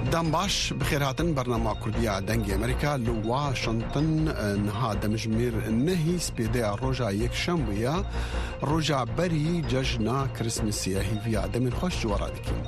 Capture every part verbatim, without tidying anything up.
دام باش بخير هاتن برنامج كردية دنجي أمريكا لواشنطن نها دمجمير النهي سبيدي الرجع يك شنبويا رجع بري ججنا كريسمسية هي في عدم الخش جوارادكين.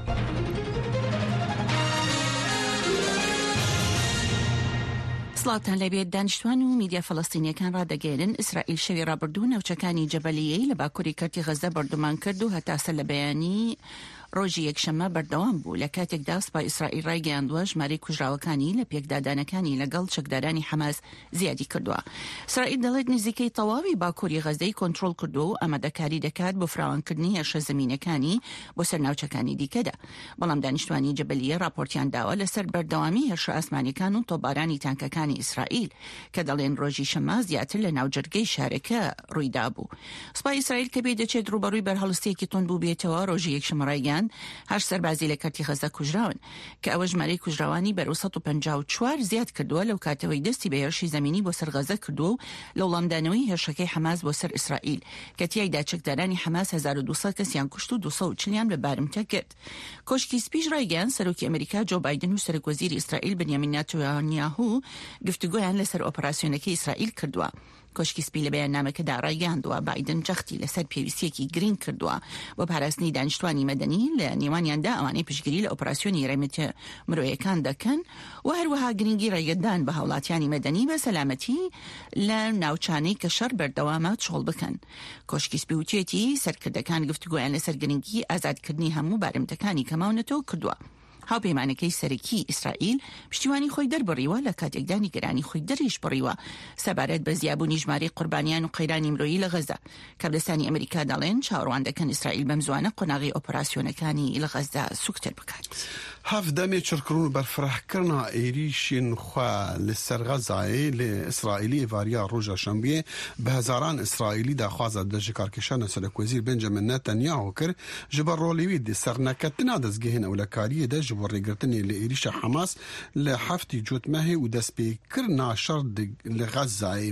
سڵاتان لەبێت دانیشتوان و میدیا فەڵەستینیەکان ڕادەگەێنن ئیسرائیل شەوی ڕابردوو ناوچەکانی جەبەلیەی لە باکووری کەرتی غەزە بەردەمان کرد و هەتاسە لە بەیانی ڕۆژی یەکشەمە بەردەوام بوو لە کاتێکدا سوپای ئیسرائیل ڕایگەیاندووە ژمارەی کوژراوەکانی لە پێکدادانەکانی لەگەڵ چەکدارانی حەماس زیادی کردووە. ئیسرائیل دەڵێت نزیکەی تەواوی باکووری غەزەی کۆنتڕۆڵ کردو و ئامادەکاری دەکات بۆ فراوانکردنی هێرشە زەمینەکانی بۆ سەر ناوچەکانی دیکەدا. بەڵام دانیشتوانی جەبەلیە راپۆرتیان داوە لەسەر بەردەوامی هێرشە ئاسمانیەکان و تۆپبارانی تانکەکانی ئیسرائیل کە دەڵێن ڕۆژی شەمە زیاتر لە ناوجەرگەی شارەکە ڕوویدا بوو. سوپای ئیسرائیل کە بێ دەچێت ڕوبەڕووی بەرهەڵستەیەکی تۆند بوو بێتەوە ڕۆژی یەکشەمە ڕایگەیاند هەشت سەربازی لە کەرتی غەزە کوژراون کە ئەوە ژمارەی کوژراوانی بەرەو سەد و پەنجاو و چوار زیاد کردووە لەو کاتەوەی دەستی بە هێرشی زەمینی بۆ سەر غەزە کردووە و لە وڵامدانەوەی هێرشەکەی حەماس بۆ سەر ئیسرائیل کە تیایدا چەکدارانی حەماس هەزار و دووسەد کەسیان کوشت و دووسەد و چلیان بە بارمتە کرد. کۆشکی سپیش ڕایگەیاند سەرۆکی ئەمریکا جۆ بایدن و سەرۆکوەزیری ئیسرائیل بنیامین نێتانیاهو گفتوگۆیان لەسەر ئۆپەراسیۆنەکەی ئیسرائیل کردووە. کۆشکی سپی لە بەیاننامەکەدا ڕایگەیاندووە بایدن جەختی لەسەر پێویستیەکی گرنگ کردووە بۆ پاراستنی دانیشتوانی مەدەنی لە نێوانیاندا ئەوانەی پشتگیری لە ئۆپەراسیۆنی ڕێمەتە مرۆیەکان دەکەن و هەروەها گرنگی ڕێگەدان بە هاوڵاتیانی مەدەنی بە سەلامەتی لە ناوچانەی کە شەڕ بەردەوامە چۆڵ بکەن. کۆشکی سپی وتێتی سەرکردەکان گفتوگۆیان لەسەر گرنگی ئازادکردنی هەموو بارمتەکانی کەماونەتەوە کردووە. هاوپەیمانەکەی سەرەکی ئیسرائیل پشتیوانی خۆی دەربڕیوە لە کاتێکدا نیگەرانی خۆی دەریش بڕیوە سەبارەت بە زیابوونی ژمارەی قوربانیان و قەیرانی مرۆیی لە غەزە. کابلستانی ئەمریکا دەڵێن چاوەڕوان دەکەن ئیسرائیل بەم زوانە قۆناغی ئۆپەراسیۆنەکانی لە غەزە سوکتر بکات. هەفدەمێ چڕکردن بەرفرەحکردنا عێریشین خوا لەسەر غەزایە لە ئیسرائیلی ئێڤاریا ڕۆژە شەمبێ بە هەزاران ئیسرائیلی داخوازە دەژی کارکێشانە سەرۆکوەزیر بنجامین نێتانیاهو کرد ji ber rolîwî di sernekettina dezgehên ewlekariyê de ji bo rêgirtinê li êrişa Hamas li heftî cotmehê û destpêkirina şer li Xezayê.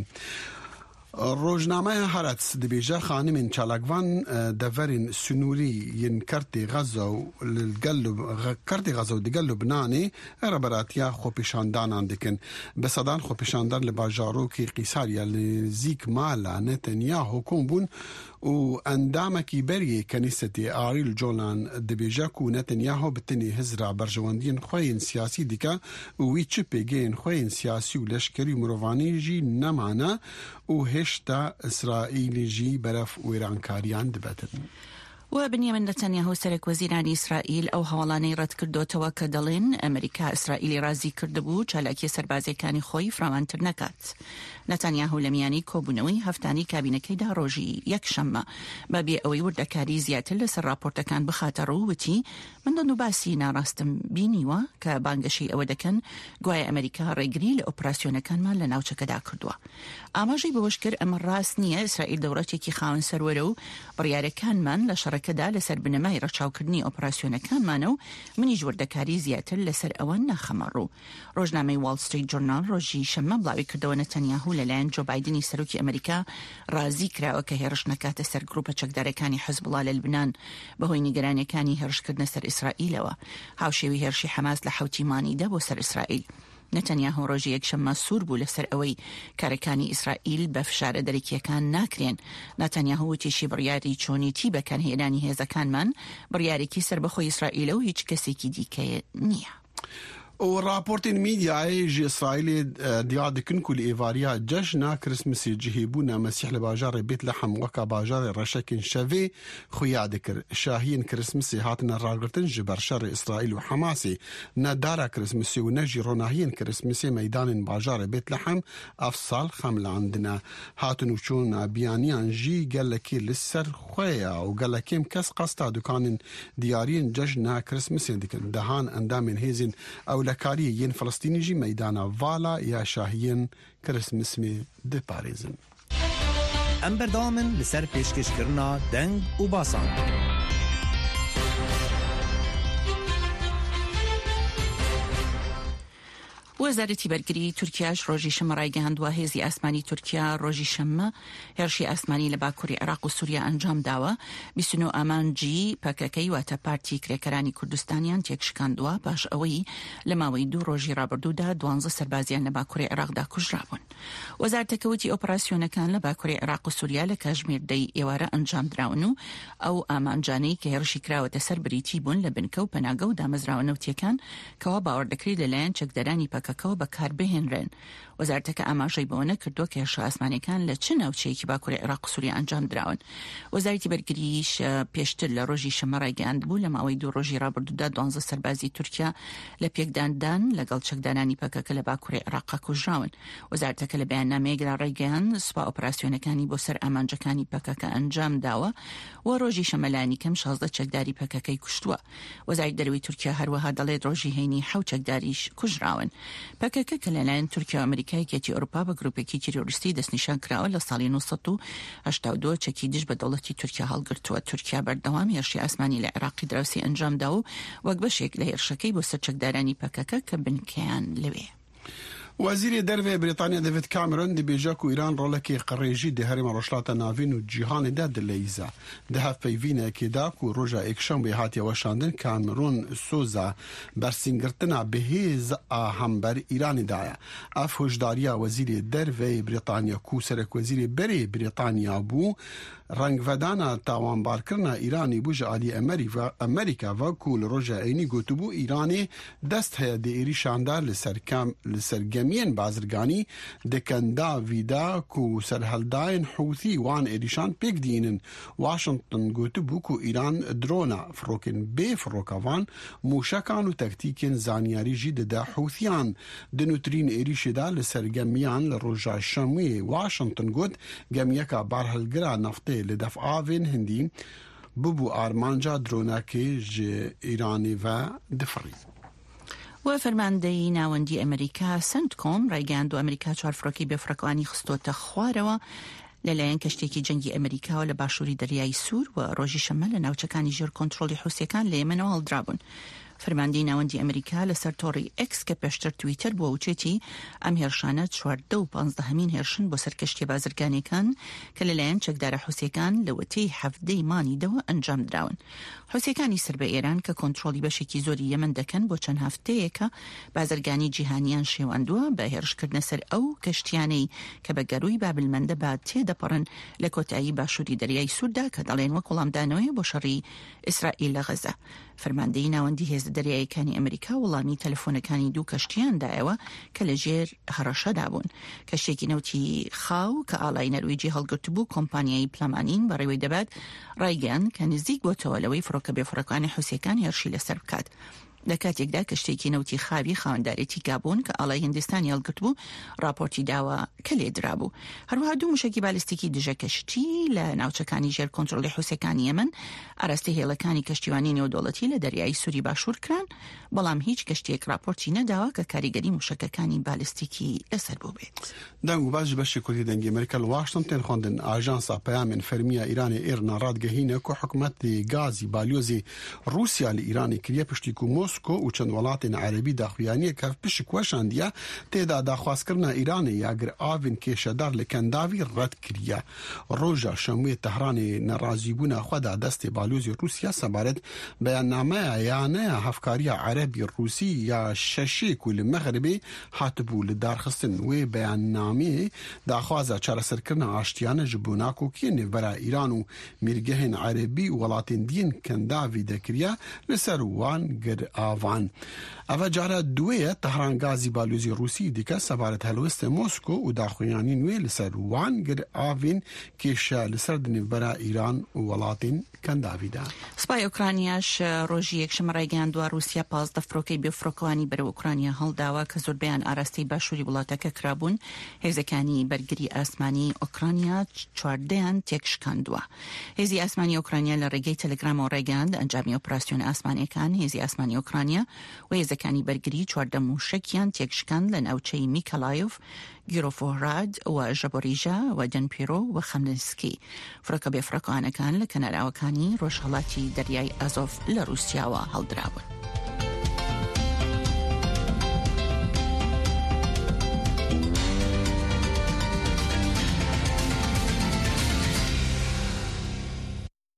روزنامه هرتس دبیجه خانمین چالکوان دورین سنوری ین کرتی غزه و لگلب کرتی غزه و دیگر لبنانی ربراتیا خوپیشاندان دکن بسادان خوپیشاندان لباجارو کی قیصریا لزیک مالا نتانیاهو کومبون و اندامکی بری کنیستی آریل جولان دبیجه کو نتانیاهو بتنی هزرا برجواندین خوین سیاسی دیکا و وی چپگین خوین سیاسی و لشکری مروانی جی نمانا و هشتا اسرائیلی جی برف و ایرانکاریان دبتن. و بنیامین نتانیاهو سەرۆکوەزیرانی ئیسرائیل ئەو هەواڵانەی ڕەت کردوتەوە کە دەڵێن ئەمریکا ئیسرائیلی رازی کردبوو چالاکی سەربازیەکانی خۆی فراوانتر نەکات. نتانیاهو لە میانی کۆبوونەوەی هەفتانی کابینەکەیدا ڕۆژی یەکشەممە بەبێ ئەوەی وردەکاری زیاتر لەسەر راپۆرتەکان بخاتە ڕوو وتی من دەن و باسی ناڕاستم بینیوە کە بانگەشەی ئەوە دەکەن گوایە ئەمریکا ڕێگری لە ئۆپەراسیۆنەکانمان لە ناوچەکەدا کردووە. ئاماژەی بەوەش کرد ئەمە ڕاست نییە ئیسرائیل دەوڵەتێکی خاوەن سەروەرە و بڕیارەکانمان لە شەڕەکەدا لەسەر بنەمای ڕەچاوکردنی ئۆپەراسیۆنەکانمانە و منیش وردەکاری زیاتر لەسەر ئەوە ناخەمەڕوو. ڕۆژنامەی واڵ ستریت جورنال ڕۆژی شەممە بڵاوی کردەوە نەتانیاهو لەلایەن جۆ بایدنی سەرۆکی ئەمریکا رازی کراوە کە هێرش نەکاتە سەر گروپە چەکدارەکانی حزبڵا لە لبنان بەهۆی نیگەرانیەکانی هێرشکردنە سەر ئیسرائیلەوە. هاوشێوی هێرشی حەماس لە حوتی مانیدا بۆ سەر ئیسرائیل. نەتانیاهو ڕۆژی یەکشەممە سوور بوو لەسەر ئەوەی کارەکانی ئیسرائیل بە فشارە دەرەکیەکان ناکرێن. نەتانیاهو وتیشی بڕیاری چۆنیتی بەکارهێنانی هێزەکانمان بڕیارێکی سەربەخۆی ئیسرائیلە و هیچ کەسێکی دیکە نییە. و راپورتین میدیای جی اسرائیل دیادکن کل ایواریا جشن کریسمسی جهیبونا مسیح لباجار بیت لحم وکا باجار رشکن شوی خویا دکر شاهین کریسمسی هاتن راگرتن جبر شر اسرائیل و حماسی ندارا کریسمسی و نجی روناهین کریسمسی میدان باجار بیت لحم افصال خمل عندنا هاتن وچون بیانیان جی گلکی لسر خویا و گلکیم کس قصتا دکان دیارین جشن کریسمسی دکن دهان اندامین هیزین او لکاری ین فلسطینی جی میدانا والا یا شاهین کرسمسمی ده پاریزن. ام بردامن لسر پیشکش کرنا دنگ و باسان. و وەزارەتی بەرگری تورکیاش ڕۆژی شەمە ڕایگەیاندووە هێزی ئاسمانی تورکیا ڕۆژی شەمە هێرشی ئاسمانی لە باکووری عێراق و سووریا ئەنجام داوە. بیست و نۆ ئامانجی پەکەکەی واتە پارتی کرێکەرانی کوردستانیان تێکشکاندووە پاش ئەوەی لە ماوەی دوو ڕۆژی ڕابردوودا دوانزە سەربازیان لە باکووری عێراقدا کوژرابوون. وەزارەتەکەوتی ئۆپراسیۆنەکان لە باکووری عێراق و سووریا لە کاژمێر دەی ئێوارە ئەنجام دراون و ئەو ئامانجانەی کە هێرشی کراوەتە سەر بریتی بوون لە بنکە و پەناگە و دامەزراوە نەوتیەکان کەوا باوەڕدەکرێت لەلایەن چەکدەرانی پەکەکەەوە بەکاربهێنرێن. وەزارەتەکە ئاماژەی بەوە نەکردووە کە هێرشە ئاسمانیەکان لە چ ناوچەیەکی باکووری عێراق و سووریا ئەنجام دراون. وەزارەتی بەرگریش پێشتر لە ڕۆژی شەمە ڕایگەیاند بوو لە ماوەی دوو ڕۆژی ڕابردوودا دوانزە سەربازی تورکیا لە پێکداندان لەگەڵ چەکدارانی پەکەکە لە باکووری عێراق کوژراون. وەزارەتەکە لە بەیاننامەیەکدا ڕایگەیاند سوپا ئۆپراسیۆنەکانی بۆ سەر ئامانجەکانی پەکەکە ئەنجام داوە و ڕۆژی شەمەلانی کەم شازدە چەکداری پەکەکەی کوشتووە. وەزارەتی دەرەوەی تورکیا هەروەها دەڵێت ڕۆژی هەینی حەوت چەکداریش کوژراون. پەکەکە کە لەلایەن تورکیا و ئەمریکای کێتی ئەوروپا بە گروپێکی تیرۆریستی دەستنیشان کراوە لە ساڵی نۆ سەد و هەشتا و دو چەکی دژ بە دەوڵەتی تورکیا هەڵگرتووە. تورکیا بەردەوام هێرشی ئاسمانی لە عێراقی دراوسی ئەنجامدا و وەک بەشێک لە هێرشەکەی بۆ سەر چەکدارانی پەکەکە کە بنکەیان لەوێ. وزیر دەرەوەی بریتانیا دەڤید کامرۆن دەبێژە و ئیران ڕۆڵێکی قەڕێژی دە هەرێمە ڕۆژهەڵاتە ناوین و جیهانێدا دلەیزە. دە هەفپەیڤینێکێدا و ڕۆژە یەکشەمبێ هاتیە وەشاندن کامرۆن سۆزە بەرسینگرتنا بەهێز ئاهەمبەر ئیرانیدایە. ئەف هۆشداریە وەزیری دەرەوەی بریتانیا و سەرۆکوەزیری بەرێ بریتانیا بوو ڕەنگڤەدانە تاوانبارکردنا ئیرانی بوو ژە عالی ئەمریکا وەکو لە ڕۆژە عینی گوتبوو ئیرانێ دەست هەیە دە ئێریشاندا لەسەر گەمیên بازرگانî dikenda vîda ku serheldayên Hûthî wan êrîşan pêk dînin. Washington gotibû ku Îran drona firokên bê firokavan mûşekan û tektîkên zanyarî jî dide Hûthîyan. Di nûtirîn êrîşê de li ser gemiyan li roja şemûyê Washington got gemiyeka barhilgira neftê li def avên Hindî bibû armanca dronekê ji Îranê ve difirî. و فەرماندەی ناوەندی ئەمریکا سنتکۆم ڕایگەیاند و ئەمریکا چوار فڕۆکەی بێفڕۆکەوانی خستۆتە خوارەوە لەلایەن کەشتێکی جەنگی ئەمریکاوە لە باشووری دەریای سوور و ڕۆژی شەمە لە ناوچەکانی ژێر کۆنتڕۆلی حوسیەکان لە یەمەنەوە هەڵدرابوون. فەرماندەی ناوەندی ئەمریکا لەسەر تۆڕی ئێکس کە پێشتر تویتر بووە وچێتی ئەم هێرشانە چواردە و پانزدەهەمین هێرشن بۆ سەر کەشتیە بازرگانیەکان کە لەلایەن چەکدارە حوسیەکان لە وەتەی هەفتەی مانیدەوە ئەنجام دراون. حوسیەکانی سەر بە ئێران کە کۆنتڕۆلی بەشێکی زۆری یەمەن دەکەن بۆ چەند هەفتەیەکە بازرگانی جیهانیان شێواندووە بە هێرشکردنە سەر ئەو کەشتیانەی کە بە گەروی بابلمەندە با تێدەپەڕن لە کۆتایی باشووری دەریای سووردا کە دەڵێن وەک وەڵامدانەوەی بۆ شەڕی ئیسرائیل لە غەزە. فەرماندەی ناوەندی هێز دەریایەکانی ئەمریکا وەڵامی تەلەفۆنەکانی دوو کەشتیان دایەوە کە لە ژێر هەڕەشەدا بوون. کەشتێکی نەوتی خاو کە ئاڵای نەرویجی هەڵگرتبوو کۆمپانیای پلەمانین بەڕێوەی دەبات ڕایگەیاند کە نزیک بۆتەوە لەوەی فڕۆکە بێفڕۆکەوانی حوسیەکان هێرشی لەسەر بکات. لە کاتێکدا کەشتێکی نەوتی خاوی خاوەندارێتی گابۆن کە ئاڵای هیندستانی هەڵگرت بوو راپۆرتی داوە کە لێدرا بوو. هەروەها دوو موشکی بالیستیکی دژە کەشتی لە ناوچەکانی ژێر کۆنتڕۆلی حوسیەکانی یەمەن ئاراستی هێڵەکانی کەشتیوانی نێودەوڵەتی لە دەریای سووری باشوور کران، بەڵام هیچ کەشتێک راپۆرتی نەداوە کە کاریگەری موشکەکانی بالیستیکی لەسەر بوو بێت. دەنگ و باش بەشی کوردی دەنگی ئەمریکا لە واشنگتن خوێندن ئاژانسا پەیامên فەرمیە ئیرانی ئێرنا ڕادگەهینە کو حکومەتی گازی بالیۆزی رووسیا لە ئیرانی کریە پشتی و مۆسکۆ و چەند وڵاتین عەربی داخوایانیە کە پشک وەشاندیە تێدا داخوازکردنا ئیرانی یاگر ئاوین کێشەدار لە کەنداوی ڕەت کریە. ڕۆژە شەموێ تەهرانی نەڕازیبوونا خۆدا دەستی بالیۆزی رووسیا سەبارەت بەیاننامەیە یانەیە هەفکاریە عەربی رووسی یا شەشێک و لە مەغربێ هاتبوو لە دارخستن وێ بەیاننامێ داخوازە چارەسەرکردنا ئاشتیانە ji بۆ ناکۆکیە نێڤەرە ئیران و میرگەهێن عەربی و وڵاتین دیین کەنداوی دەکریە لەسەر وان گر ئاوان. ئەڤە جارە دوێیە تەهران گازی بالیۆزی رووسی دیکە سەبارەت هەلوەستە مۆسکۆ و داخوایانی نوێ لەسەر وان گر ئاوین کێشە لەسەر دنێڤەرە ئیران و وڵاتین کەنداویدا. سپای ئوکرانیاش ڕۆژی یەکشەمە ڕایگەیاندووە رووسیا پازدە فڕۆکەی بێفڕۆکەوانی بەرەو ئوکرانیا هەڵداوە کە زۆربەیان ئاراستی باشووری وڵاتەکە کرابوون. هێزەکانی بەرگری ئاسمانی ئوکرانیا چواردەیان تێکشکاندووە. هێزی ئاسمانی ئوکرانیا لە ڕێگەی تەلەگرامەوە ڕایگەیاند ئەنجامی ئۆپراسیۆن ئاسمانیەکان هێزی ئاسمانی ئوکرانیا و هێزەکانی بەرگری چواردە موشکیان تێکشکاند لە ناوچەی میکەلایۆف، گیرۆفۆڕاد و ژەبۆریژا و دەنپیرۆ و خەملنسکی. فڕۆکە بێفڕۆکەوانەکان لە کەناراوەکانی ڕۆژهەڵاتی دەریای ئازۆف لە رووسیاوە هەڵدرابوون.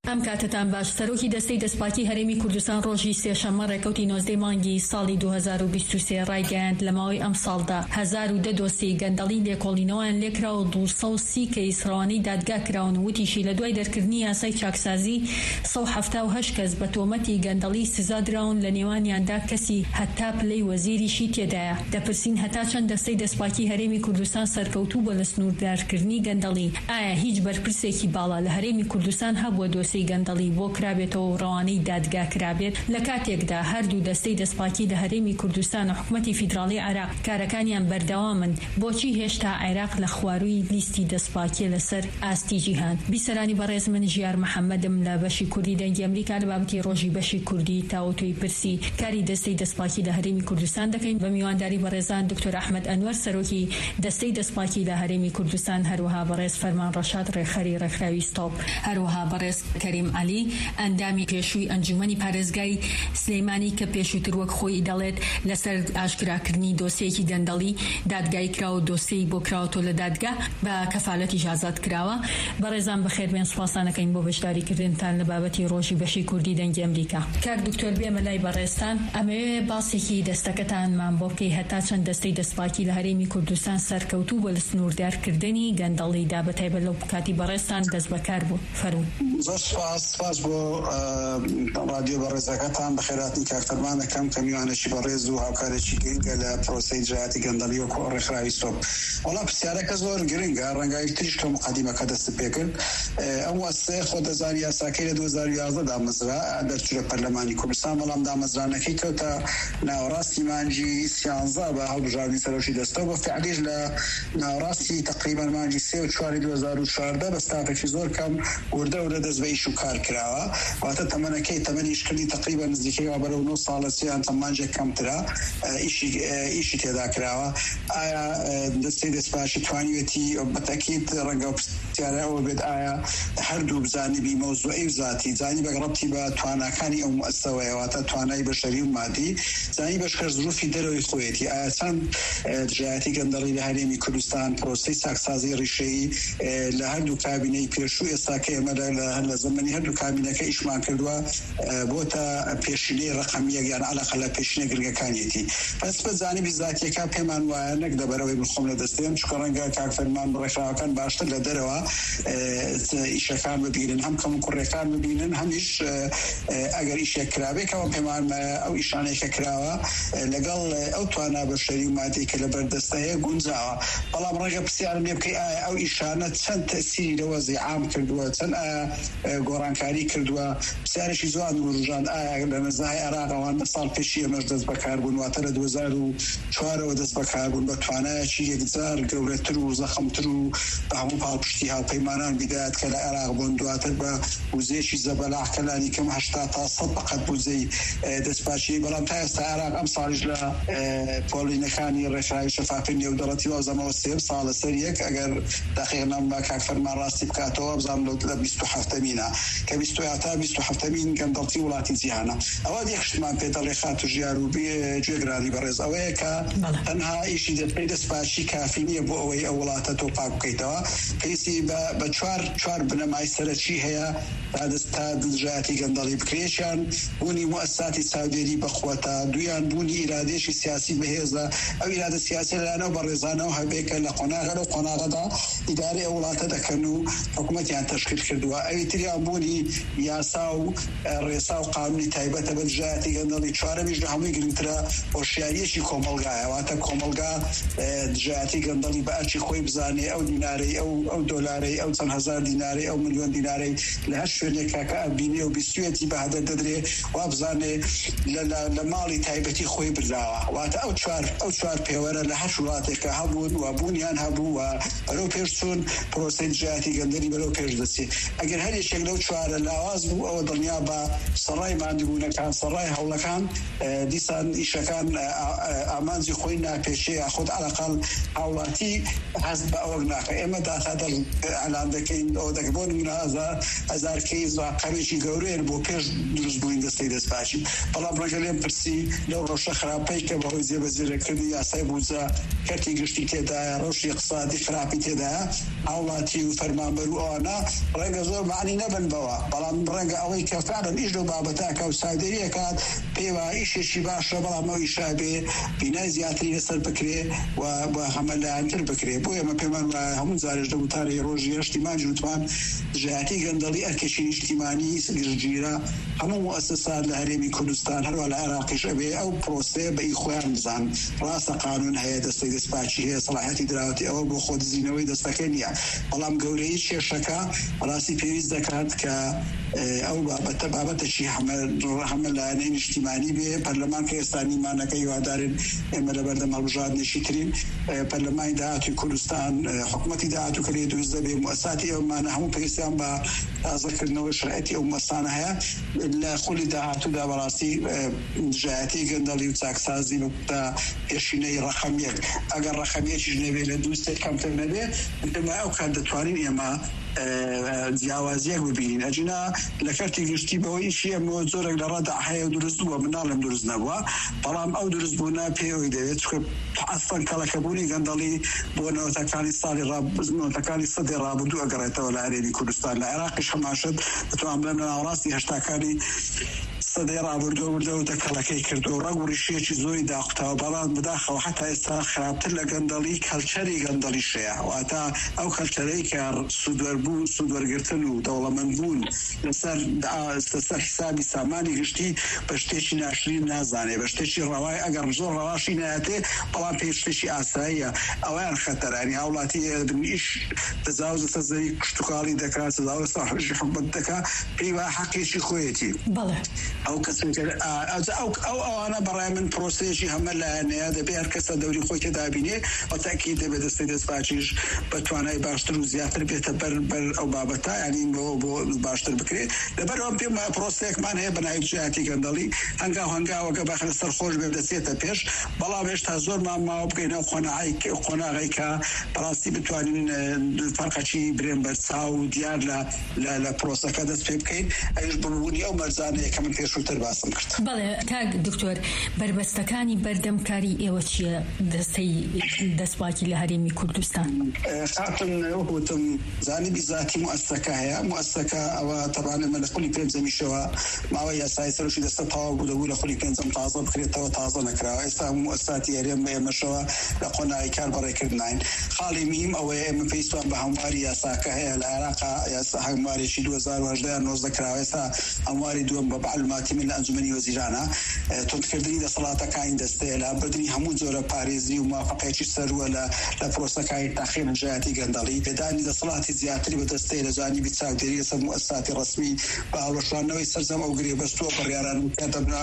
ئەم کاتتان باش. سەرۆکی دەستەی دەستپاکی هەرێمی کوردستان ڕۆژی سێشەممە ڕێکەوتی نۆزدەی مانگی ساڵی دوو هەزار و بیست و سێ ڕایگەیاند لە ماوەی ئەم ساڵدا هەزار و دە دۆسی گەندەڵی لێکۆڵینەوەیان لێکرا و دوو سەد و سی کەیس ڕەوانەی دادگا کراون. وتیشی لە دوای دەرکردنی یاسای چاکسازی سەد و هەفتاد و هەشت کەس بە تۆمەتی گەندەڵی سزا دراون، لە نێوانیاندا کەسی هەتا پلەی وەزیریشی تێدایە. دەپرسین هەتا چەند دەستەی دەستپاکی هەرێمی کوردستان سەرکەوتوو بۆ لە سنووردارکردنی گەندەڵی؟ ئایا هیچ بەرپرسێکی باڵا لە هەرێمی کوردستان هەبووە دۆسەی گەندەڵی بۆ کرابێتەوە و ڕەوانەی دادگا کرابێت؟ لە کاتێکدا هەردوو دەستەی دەستپاکی لە هەرێمی کوردستان و حکومەتی فیدراڵی عێراق کارەکانیان بەردەوامن، بۆچی هێشتا عێراق لە خواروی لیستی دەستپاکی لەسەر ئاستی جیهان؟ بیسەرانی بەڕێز، من ژیار محەممەدم لە بەشی کوردی دەنگی ئەمریکا لە بابەتی ڕۆژی بەشی کوردی تاوتوی پرسی کاری دەستەی دەستپاکی لە هەرێمی کوردستان دەکەین بە میوانداری بەڕێزان دکتۆر ئەحمەد ئەنوەر سەرۆکی دەستەی دەستپاکی لە هەرێمی کوردستان، هەروەها بەڕێز فەرمان ڕەشاد ڕێخەری ڕێکخراوی ستۆپ، هەروەها بەڕێز کەریم عەلی ئەندامی پێشووی ئەنجومەنی پارێزگای سلەیمانی کە پێشووتر وەک خۆی دەڵێت لەسەر ئاشکراکردنی دۆسیەکی گەندەڵی دادگای کرا و دۆسیی بۆ کراوەوە لە دادگا بە کەفالەتی ئیجازات کراوە. بەڕێزان بەخێربێن، سوپاسانەکەین بۆ بەشداریکردنتان لە بابەتی ڕۆژی بەشی کوردی دەنگی ئەمریکا. کار دکتۆر بێمە لای بەڕێستان، ئەمەوێ باسێکی دەستەکەتانمان بۆ بکەی هەتا چەند دەستەی دەستپاکی لە هەرێمی کوردستان سەرکەوتوو بە لە سنووردارکردنی گەندەڵیدا بەتایبەت لەو کاتی بەڕێستان دەست بەکار بوو. فەرموون. زۆر سوپاس سپاس بۆ ڕادیۆ بەڕێزەکەتان. بەخێراتنی کاکتەرمان دەکەم کە میوانێکی بەڕێز و هاوکارێکی گرنگە لە پرۆسەی جیهاتی گەندەڵی و ڕێکخراوی ستۆپ. وەڵام پرسیارەکە زۆر گرنگە، ڕەنگە تریش کە مقەدیمەکە دەست پێکرد. ئەم وەسەیە خۆ دەزانی یاساکەی لە دوو هەزار و یازدە دامەزرا دەرچوورە پەرلەمانی کوردستان، بەڵام دامەزرانەکەی کەوتە ناوەڕاستی مانجی سیانزە بە هەڵبژاردننی سەرۆکی دەستەوە، بە فعلیش لە ناوەڕاستی تقریبا مانجی سێ و چواری دوو هەزار و چواردە بە ستافێکی زۆر کەم وردە وردە دەست بە ئیش و کار کراوە. واتە تەمەنەکەی تەمەنی ئیشکردنی تقریبا نزیکەی بەرەو نۆ ساڵە سیان تەمانجێک کەمترە ئیشی تێدا کراوە. ئایا دەستەی دەستپاکی توانیوێتی بەتەکید ڕەنگە پرسیارە ئەوە بێت ئایا هەردوو بزانیبی مەوزوعی و ذاتی، زانی بە ڕەبتی بە تواناکانی ئەو مؤسسەوەیە، واتە توانای بەشەری و مادی، زانی بەشکەر ظروفی دەرەوەی خۆیەتی. ئایا چەند جیهاتی گەندەڵی لە هەرێمی کوردستان پرۆسەی ساکسازی ڕیشەیی لە هەردوو کابینەی پێشوو ئێستاکە ئێمە لە زەمەنی هەردوو کابینەکە ئیشمان کردووە بۆتە پێشینەی ڕقەمیەک یان عەلاقە لە پێشینە گرنگەکانیەتی. بەس بە جانیبی ذاتیەکە پێمان وایە نەک دەبەرەوەی بخۆم لە دەستێم، چونکە ڕەنگە کاکفەرمان ڕێکخراوەکان باشتر لە دەرەوە ئیشەکان ببینن، هەم کەم کوڕێکان ببینن، هەمیش ئەگەر ئیشێک کرابێکەوە پێمان ئەو ئیشانێکە کراوە لەگەڵ ئەو توانا بەشەری و مادی کە لە بەردەستەیە گونجاوە. بەڵام ڕەنگە پرسیارم لێ بکەی ئایا ئەو ئیشانە چەند تەسیری لە وەزعی عام کردووە، چەند گۆڕانکاری کردووە؟ پرسیارێکی جوان و ڕۆژان ئایا لە نەزای عێراق ئەوانە ساڵ پێشی ئەمەش دەست بەکار بوون، واتە لە دوو هەزار و چوارەوە دەست بەکار بوون بە توانایەکی یەکجار گەورەتر و زەخەمتر و بە هەموو پاڵپشتی هاوپەیمانان بیدات کە لە عێراق بوون، دواتر بە وزەیەکی زەبەلاح کەلانی کەم هەشتا تا سەد بەقەت بوزەی دەستپاکی. بەڵام تا ئێستا عێراق ئەم ساڵیش لە پۆلینەکانی ڕێکخراوی شەفافی نێودەوڵەتی وازەمەوە سێ ساڵە سەر یەک، ئەگەر دەقیق نام بە کاکفەرمان ڕاستی بکاتەوە بزانم لە بیست و هەفتەمینە کە بیست و تا بیست و هەفتەمین گەندەڵی وڵاتی جیهانە. ئەوە یەکشتمان پێ دەڵێ خات و ژیار و گوێگرانی بەڕێز ئەوەیە کە تەنها ئیشی دەستەی دەستپاکی کافی نییە بۆ ئەوەی ئەو وڵاتە تۆ پاک بکەیتەوە، پێویستی بە چوار چوار بنەمای سەرەکی هەیە تا دەستا دژایەتی گەندەڵی بکرێشیان بوونی مؤسساتی چاودێری بەخوەتە، دویان بوونی ئیرادێکی سیاسی بەهێزە. ئەو ئیرادە سیاسی لەلایەنەوە بەڕێزانەوە هەبێکە لە قۆناغە لە قۆناغەدا ئیدارەی ئەو وڵاتە دەکەن و حکوومەتیان تەشکیل کردووە. ئەوی تریان بوونی یاسا و ڕێسا و قانونی تایبەتە بە دژایەتی گەندەڵی. چوارەمیش لە هەمووی گرنگترە هۆشیاریەکی کۆمەڵگایە، واتە کۆمەڵگا دژایەتی گەندەڵی بە ئەرچی خۆی بزانێ ئەو دینارەی ئەو ئەو دۆلارەی ئەو چەند هەزار دینارەی ئەو ملیۆن دینارەی لە هەر شوێنێکە کە ئەبینێ و بیستوێتی بەهدە دەدرێ وا بزانێ لە ماڵی تایبەتی خۆی برداوە. واتە ئەو چوار ئەو چوار پێوەرە لە هەر وڵاتێکە هەبوون و بوونیان هەبوو و بەرەو پێشچوون پرۆسەی دژایەتی گەندەڵی بەرەو پێش دەچێ. ئەگەر هەر یەکێک لەو چوارە لاواز بوو ئەوە دڵنیا بە سەڕای ماندووبوونەکان، سەڕای هەوڵەکان دیسان ئیشەکان ئامانجی خۆی ناپێشێ یاخود عەلاقەڵ هاوڵاتی هەست بە ئەوە ناکە. ئێمە داتادەڵ ئەلان دەکەین ئەوە دەکە بۆ نمونە هەزار کەیس ڕاقەوێکی گەورەیە بۆ پێش دروستبووین دەستەی دەستپاکی. بەڵام ڕەنگە لێم پرسی لەو ڕۆژە خراپەی کە بەهۆی جێبەجێکردنی یاسای بوجە کەرتی گشتی تێدایە، ڕۆژی اقتصادی خراپی تێدایە، هاوڵاتی و فەرمانبەر و ئەوانە ڕەنگە زۆر معنی نەبە دەبن بەوە بەڵام ڕەنگە ئەوەی کە فعلا ئیش لەو بابەتاکە و سادەریە کات پێوە ئیشێکی باشە بەڵام ئەو ئیشا بێ بینای زیاتری لەسەر بکرێ و بە هەمەلایەنتر بکرێ بۆ ئێمە پێمان وایە هەموو جارێش دەوتارەی ڕۆژی هەشتی مانگی وتمان ژایەتی گەندەڵی ئەرکێکی نیشتیمانی گرژگیرە هەموو مؤسسات لە هەرێمی کوردستان هەروە لە عێراقیش ئەبێ ئەو پرۆسەیە بە ئیخۆیان بزان ڕاستە قانون هەیە دەستەی دەستپاچی هەیە سەلاحەتی دراوەتی ئەوە بۆ خۆدزینەوەی دەستەکە نییە بەڵام گەورەی کێشەکە ڕاستی پێویست دەکات کە ئەو بابەتە بابەتێکی هەمەلایەنەی نیشتیمانی بێ پەرلەمان کە ئێستا نیمانەکەی هیوادارن ئێمە لە بەردەم هەڵبژاردنێکی ترین پەرلەمانی داهاتووی کوردستان حکوومەتی داهاتوو کە لێ دروست دەبێ مؤسساتی ئەومانە هەموو پێویستیان بە تازەکردنەوەی شرعەتی ئەو مەسانە هەیە لە خولی داهاتوودا بەڕاستی ژایەتی گەندەڵی و چاکسازی تا پێشینەی ڕەخەم یەک ئەگەر ڕەخەمێکیش نەبێ لە دوو سێ کەمتر نەبێ دەما ئەو کات دەتوانین ئێمە جیاوازیەک ببینین ئەجینا لە کەرتی گشتی بەوەی شیەمەوە زۆرێک لە ڕەدا هەیە و دروست بووە مناڵم دروست نەبووە بەڵام ئەو دروست بوونا پێوەی دەوێت چکە ئەسڵەن کەڵەکەبوونی گەندەڵی بۆ نەوەتەکانی ساڵی نەوەتەکانی سەدەی ڕابردوو ئەگەڕێتەوە لە هەرێمی کوردستان لە عێراقیش هەماشەت دەتوانم بڵێم لە ناوەڕاستی هەشتاکانی سەدەی ڕابردووە وردەوە دەکەڵەکەی کردو ڕەگ و ڕیشەیەکی زۆری داقوتاوە بەڵام بداخەوە حتا ئێستا خراپتر لە گەندەڵی کەلچەری گەندەڵی شەیە واتە ئەو کەلچەرەی کە سوودوەربوون سوودوەرگرتن و دەوڵەمەندبوون لەسەر لەسەر حسابی سامانی گشتی بە شتێکی ناشرین نازانێ بە شتێکی ڕەوای ئەگەر زۆر ڕەواشی نایەتێ بەڵام پێ شتێکی ئاساییە ئەویان خەتەرانی هاوڵاتی ئیش تەجاوز لەسەر زەوی کشتتوکاڵی دەکات تەجاوز لەسەر حەرژی حکومەت دەکات پێی وایە حەقێکی خۆیەتی ئەو کەسێک ئەو ئەوانە بەڕای من پرۆسەیەکی هەمەلایەنەیە دەبێ هەر کەسە دەوری خۆی تێدابینێ بە تاکید دەبێت دەستەی دەستپاچیش بە توانای باشتر و زیاتر بێتە بەر بەر ئەو بابەتە ینی بۆ بۆ باشتر بکرێت لەبەرەوە پێم وایە پرۆسەیەکمان هەیە بە ناوی ژایەتی گەندەڵی هەنگاو هەنگاوەکە بەخێر سەرخۆش بێ دەچێتە پێش بەڵام هێشتا زۆرمان ماوە بکەینە قۆناغی کە بەڕاستی بتوانین فەرقەکی برێن بەرچاو و دیار لە پرۆسەکە دەست پێ بکەین ئەویش بڕبوونی ئەو مەرجانەیە کە من پێشووتر باسم کرد. بەڵێ کاک دکتۆر بربەستەکانی بەردەمکاری ئێوە چییە دەستەی دەستپاکی لە هەرێمی کوردستان؟ خاتم وتم جانبی ذاتی مؤسسەکە هەیە مؤسسەکە ئەوە تەبانە مە لە خولی پێنجەمیشەوە ماوەی یاسای سەرۆشی دەستە تەواو بوو دەبوو لە خولی پێنجەم تازە بکرێتەوە تازە نەکراوە ئێستا مؤسساتی هەرێم ئێمەشەوە لە قۆناغی کار بەڕێکردنین خاڵی میم ئەوەیە ئێمە پێویستمان بە هەمواری یاساکە هەیە لە عێراقا یاسا هەموارێکی دوو هەزار و هەژدە نۆزدە کراوە ئێستا هەمواری دووەم بە معلوماتی من لە ئەنجومەنی وەزیرانە تۆمکردنی دەسەڵاتەکانی دەستەیە لە بردننی هەموو جۆرە پارێزی و موافقەیەکی سەروە لە لە پرۆسەکانی تاخیر ژایەتی گەندەڵی پێدانی دەسەڵاتی زیاتری بە دەستەی لە جانیبی چاودێری لەسەر مؤسساتی ڕسمی بە هەڵوەشاندنەوەی سەرجەم ئەو گرێ بەستووە بڕیاران کاتەبنا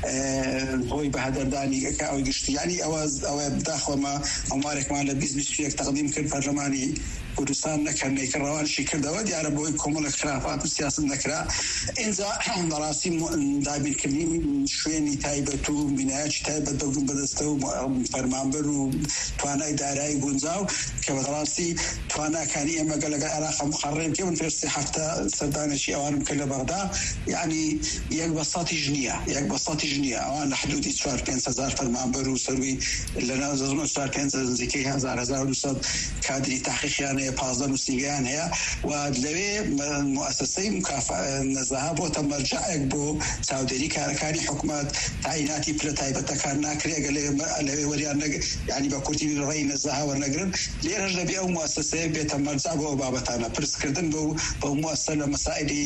هۆی بە هەدەردانیەکە ئەوەی گشتی ینی ئەوە ئەوە بداخۆمە هەموارێکمان لە بیست بیست و یەک تەقدیم کرد پەرلەمانی کوردستان نەکردنەی کە ڕەوانشی کردەوە دیارە بۆی کۆمەڵە خرافات و سیاست نەکرا ئینجا بەڕاستی دابینکردنی شوێنی تایبەت و بینایەکی تایبەت دەبوون بەدەستە و فەرمانبەر و توانای دارایی گونجاو کە بەڕاستی تواناکانی ئێمە گەلەگە عێراق مخەڕێم پێ من پێشتی هەفتە سەردانێکی ئەوانم کرد لە بەغدا یعنی یەک بەسەتیش نییە یەک بەسەتیش نییە ئەوان لە حدودی چوار پێنج هەزار فەرمانبەر و سەروی لە ناو چوار پێنج نزیکەی هەزار هەزار و دووسەد کادری تاحقیقیان هەیە پازدە نووسینگەیان هەیە و لەوێ مؤسسەی نەزەها بۆتە مەرجەعێک بۆ چاودێری کارەکانی حکوومەت تعیناتی پلە تایبەتەکان ناکرێگە لەوێ وەریان ینی بە کورتی ڕێی نەزەها وەرنەگرن لێرەش دەبێ ئەو مؤسسەیە بێتە مەرجع بۆ ئەو بابەتانە پرسکردن بۆ بەو مؤسسە لە مەسائلی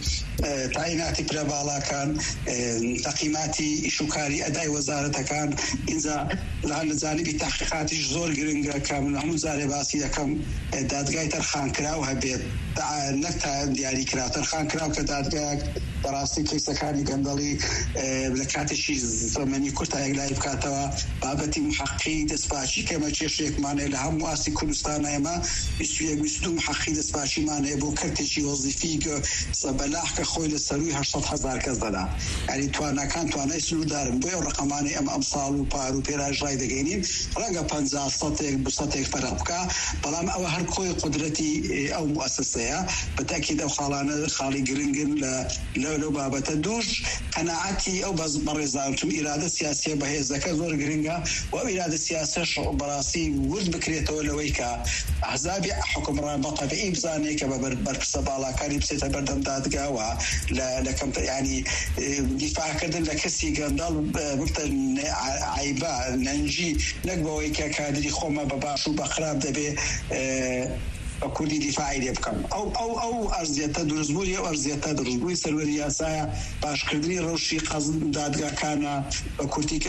تعیناتی پلە باڵاکان تەقییماتی ئیشوکاری ئەدای وەزارەتەکان ئینجا لە جانبی تاحقیقاتیش زۆر گرنگە کە من هەموو جارێ باسی دەکەم دادگای تەرخانکراو هەبێت نەک تا دیاری کرا تەرخانکراو کە دادگایەک بەڕاستی کەیسەکانی گەندەڵی لە کاتێکی زەمەنی کورتایەک لای بکاتەوە بابەتی محەققی دەستپاچی کەمە کێشەیەکمانەیە لە هەموو ئاسی کوردستانە ئێمە بیست و یەک بیست و دوو محەققی دەستپاچیمانەیە بۆ کەرتێکی وەزیفی سەبەلاح کە خۆی لە سەروی هەشت هەزار کەس دەدا ینی تواناکان توانای سنووردارن بۆ ئەو ڕقەمانەی ئەمە ئەمساڵ و پار و پێراژ ڕای دەگەینین ڕەنگە پەنجا سەدێک بو سەدێک فەرق بکە بەڵام ئەوە هەر خۆی قدرەتی ئەو مؤسسەیە بەتاکید ئەو خاڵانە خاڵی گرنگن لە لەو بابەتە دوش قەناعەتی ئەو بەڕێزاوتم ئیرادە سیاسیە بەهێزەکە زۆر گرنگە و ئەو ئیرادە سیاسەش بەڕاستی ورد بکرێتەوە لەوەی کە ئەحزابی حکومڕان بەتەبیعی بزانێت کە بە بەرپرسە باڵاکانی بچێتە بەردەم دادگاوە لە کەم ینی دیفاعکردن لە کەسی گەندەڵ بتە عیبا نەنجی نەک بەوەی کە کادری خۆمە بە باش و بە خراپ دەبێ کوردی دیفاعی لێ بکەم ئەو ئەو ئەو ئەرزیەتە دروستبووی ئەو ئەرزیەتە دروستبووی سەروەری یاسایە باشکردنی ڕەوشی قەزم دادگاکانە بە کورتی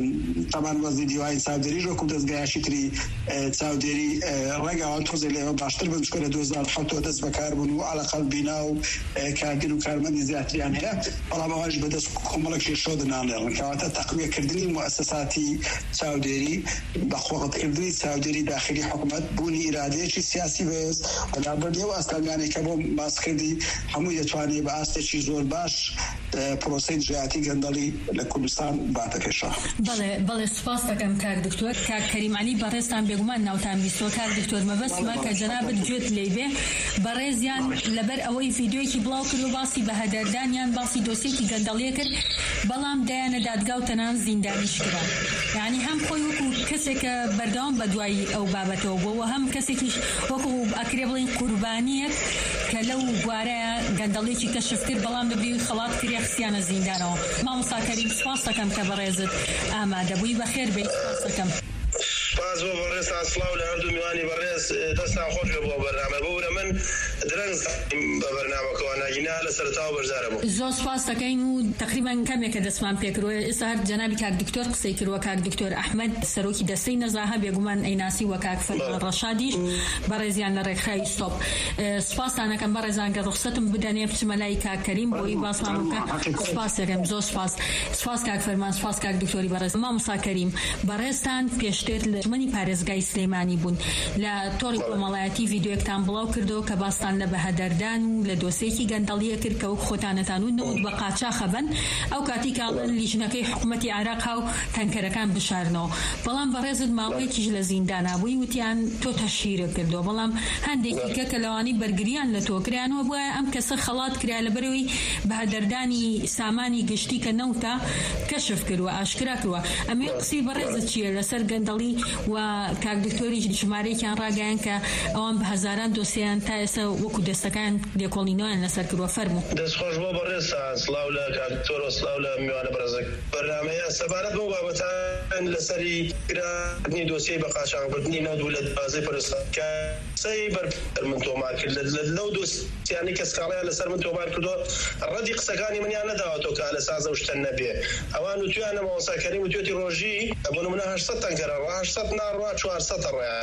تەمان وەزی دیوای چاودێری ڕۆک و دەستگایشی تری چاودێری ڕێگاوان تۆزێ لێەوە باشتر بن چکە لە دوو هەزار و حەوت دەست بەکاربوون و ئاڵەقەڵ بینا و کارگر و کارمەندی زیاتریان هەیە بەڵام ئەوانش بەدەست کۆمەڵێکی شۆ دەنانێڵن کەواتە تەقویەکردنی موسساتی چاودێری بەخۆڵەتکردنی چاودێری داخلی حکوومەت بوونی ئیرادەیەکی سیاسی بێ بەرامبەر ئەو ئاستانگانێک کە بۆ باسکردی هەمووی دەتوانێت بە ئاستێکی زۆر باش پرۆسەی دژایەتی گەندەڵی لە کوردستان باتە پێشە. بەڵێ بەڵێ سوپاس دەکەم کاک دکتۆر کاک کەریم عەلی بەڕێزتان بێگومان ناوتان بیستەوە کاک دکتۆر مەبەستمە کە جەنابەت گوێت لێی بێ بەڕێزیان لەبەر ئەوەی ڤیدیۆیەکی بڵاو کرد و باسی بەهەدەردانیان باسی دۆسیەکی گەندەڵیە کرد بەڵام دایانە دادگا و تەنان زیندانیش کرا یعنی هەم خۆی وەکو کەسێکە بەردەوام بە دوای ئەو بابەتەوە بووە هەم کەسێکیش وەکو ئەکرێ بڵین قوربانیەک کە لەو بوارەیە گەندەڵێکی کەشف کرد بەڵام بەبێ خەڵات کریا خسیانە زیندانەوە. مامۆستا کەریم سوپاس دەکەم کە بەڕێزت ئامادە بووی بەخێر بێی سوپاس دەکەم. سپاس بۆ بەڕێزتان سڵاو لە هەردوو میوانی بەڕێز دەستان خۆش بۆ بەرنامە بۆورە من درەنگ بە بەرنامەکەەوە ناگینا لە سەرتاوە بەرزارە بوو. زۆر سپاس دەکەین و تقریبان کەمێکە دەستمان پێکردوە ئێستا هەر جەنابی کاک دکتۆر قسەی کردووە کاک دکتۆر ئەحمەد سەرۆکی دەستەی نەزاهە بێگومان ئەیناسی وە کاک فەرمان ڕەشادیش بەڕێزیان لە ڕێکخراوی ستۆپ. سپاسان دەکەم بەڕێزان کە ڕوخسەتم بدەنێ بچمە لای کاک کەریم بۆی باسمان بکە. سپاس دەکەم زۆر سپاس سپاس کاک فەرمان سپاس کاک دکتۆری بەڕێز. مامۆستا کەریم بەڕێزتان پێشتر لە ژمنی پارێزگای سلێمانی بوون لە تۆڕی کۆمەڵایەتی ڤیدیۆیەکتان بڵاو کردەوە کە باستان لە بەهەدەردان و لە دۆسێکی گەندەڵیە کرد کە وەک خۆتانەتان و نەوت بە قاچاخە بن ئەو کاتی کاڵن لیژنەکەی حکوومەتی عێراق و تەنکەرەکان بشارنەوە بەڵام بەڕێزت ماوەیەکیش لە زیندانا بووی وتیان تۆ تەشهیرە کردەوە بەڵام هەندێکی کە کە لەوانی بەرگریان لە تۆکریانەوە بووە ئەم کەسە خەڵات کرا لەبەرەوەی بەهەدەردانی سامانی گشتی کە نەوتە کەشف کردووە ئاشکرا کردووە. ئەمێ قسەی بەڕێزت چییە لەسەر گەندەڵی و کاک دکتۆریش ژمارەیەکیان ڕاگەیان کە ئەوان بە هەزاران دۆسییان تا ئێستا وەکو دەستەکان لێکۆڵینەوەیان لەسەر کردوە فەرموو. دەستخۆش بۆ بەڕێزتان سڵاو لە کاک دکتۆر و سڵاو لە میوانە بەڕێزەک بەرنامەیە سەبارەت بۆ بابەتان لەسەری گرانی دۆسیەی بە قاچاغبردنی نەوت بوو لە بازەی پەرستانکەسەی بەر من تۆمار کرد لەو دۆسیانەی کە سکاڵیان لەسەر من تۆمار کردووە ڕەدی قسەکانی منیان نەداوەتەوە کە لە سازە و شتەن نەبێ ئەوان وتویانە مامۆستا کەریم وتوێتی ڕۆژی بۆ نمونە هەشت سەد تەنکەرە هەشت سەد ناڕوا چوار سەد ڕێیان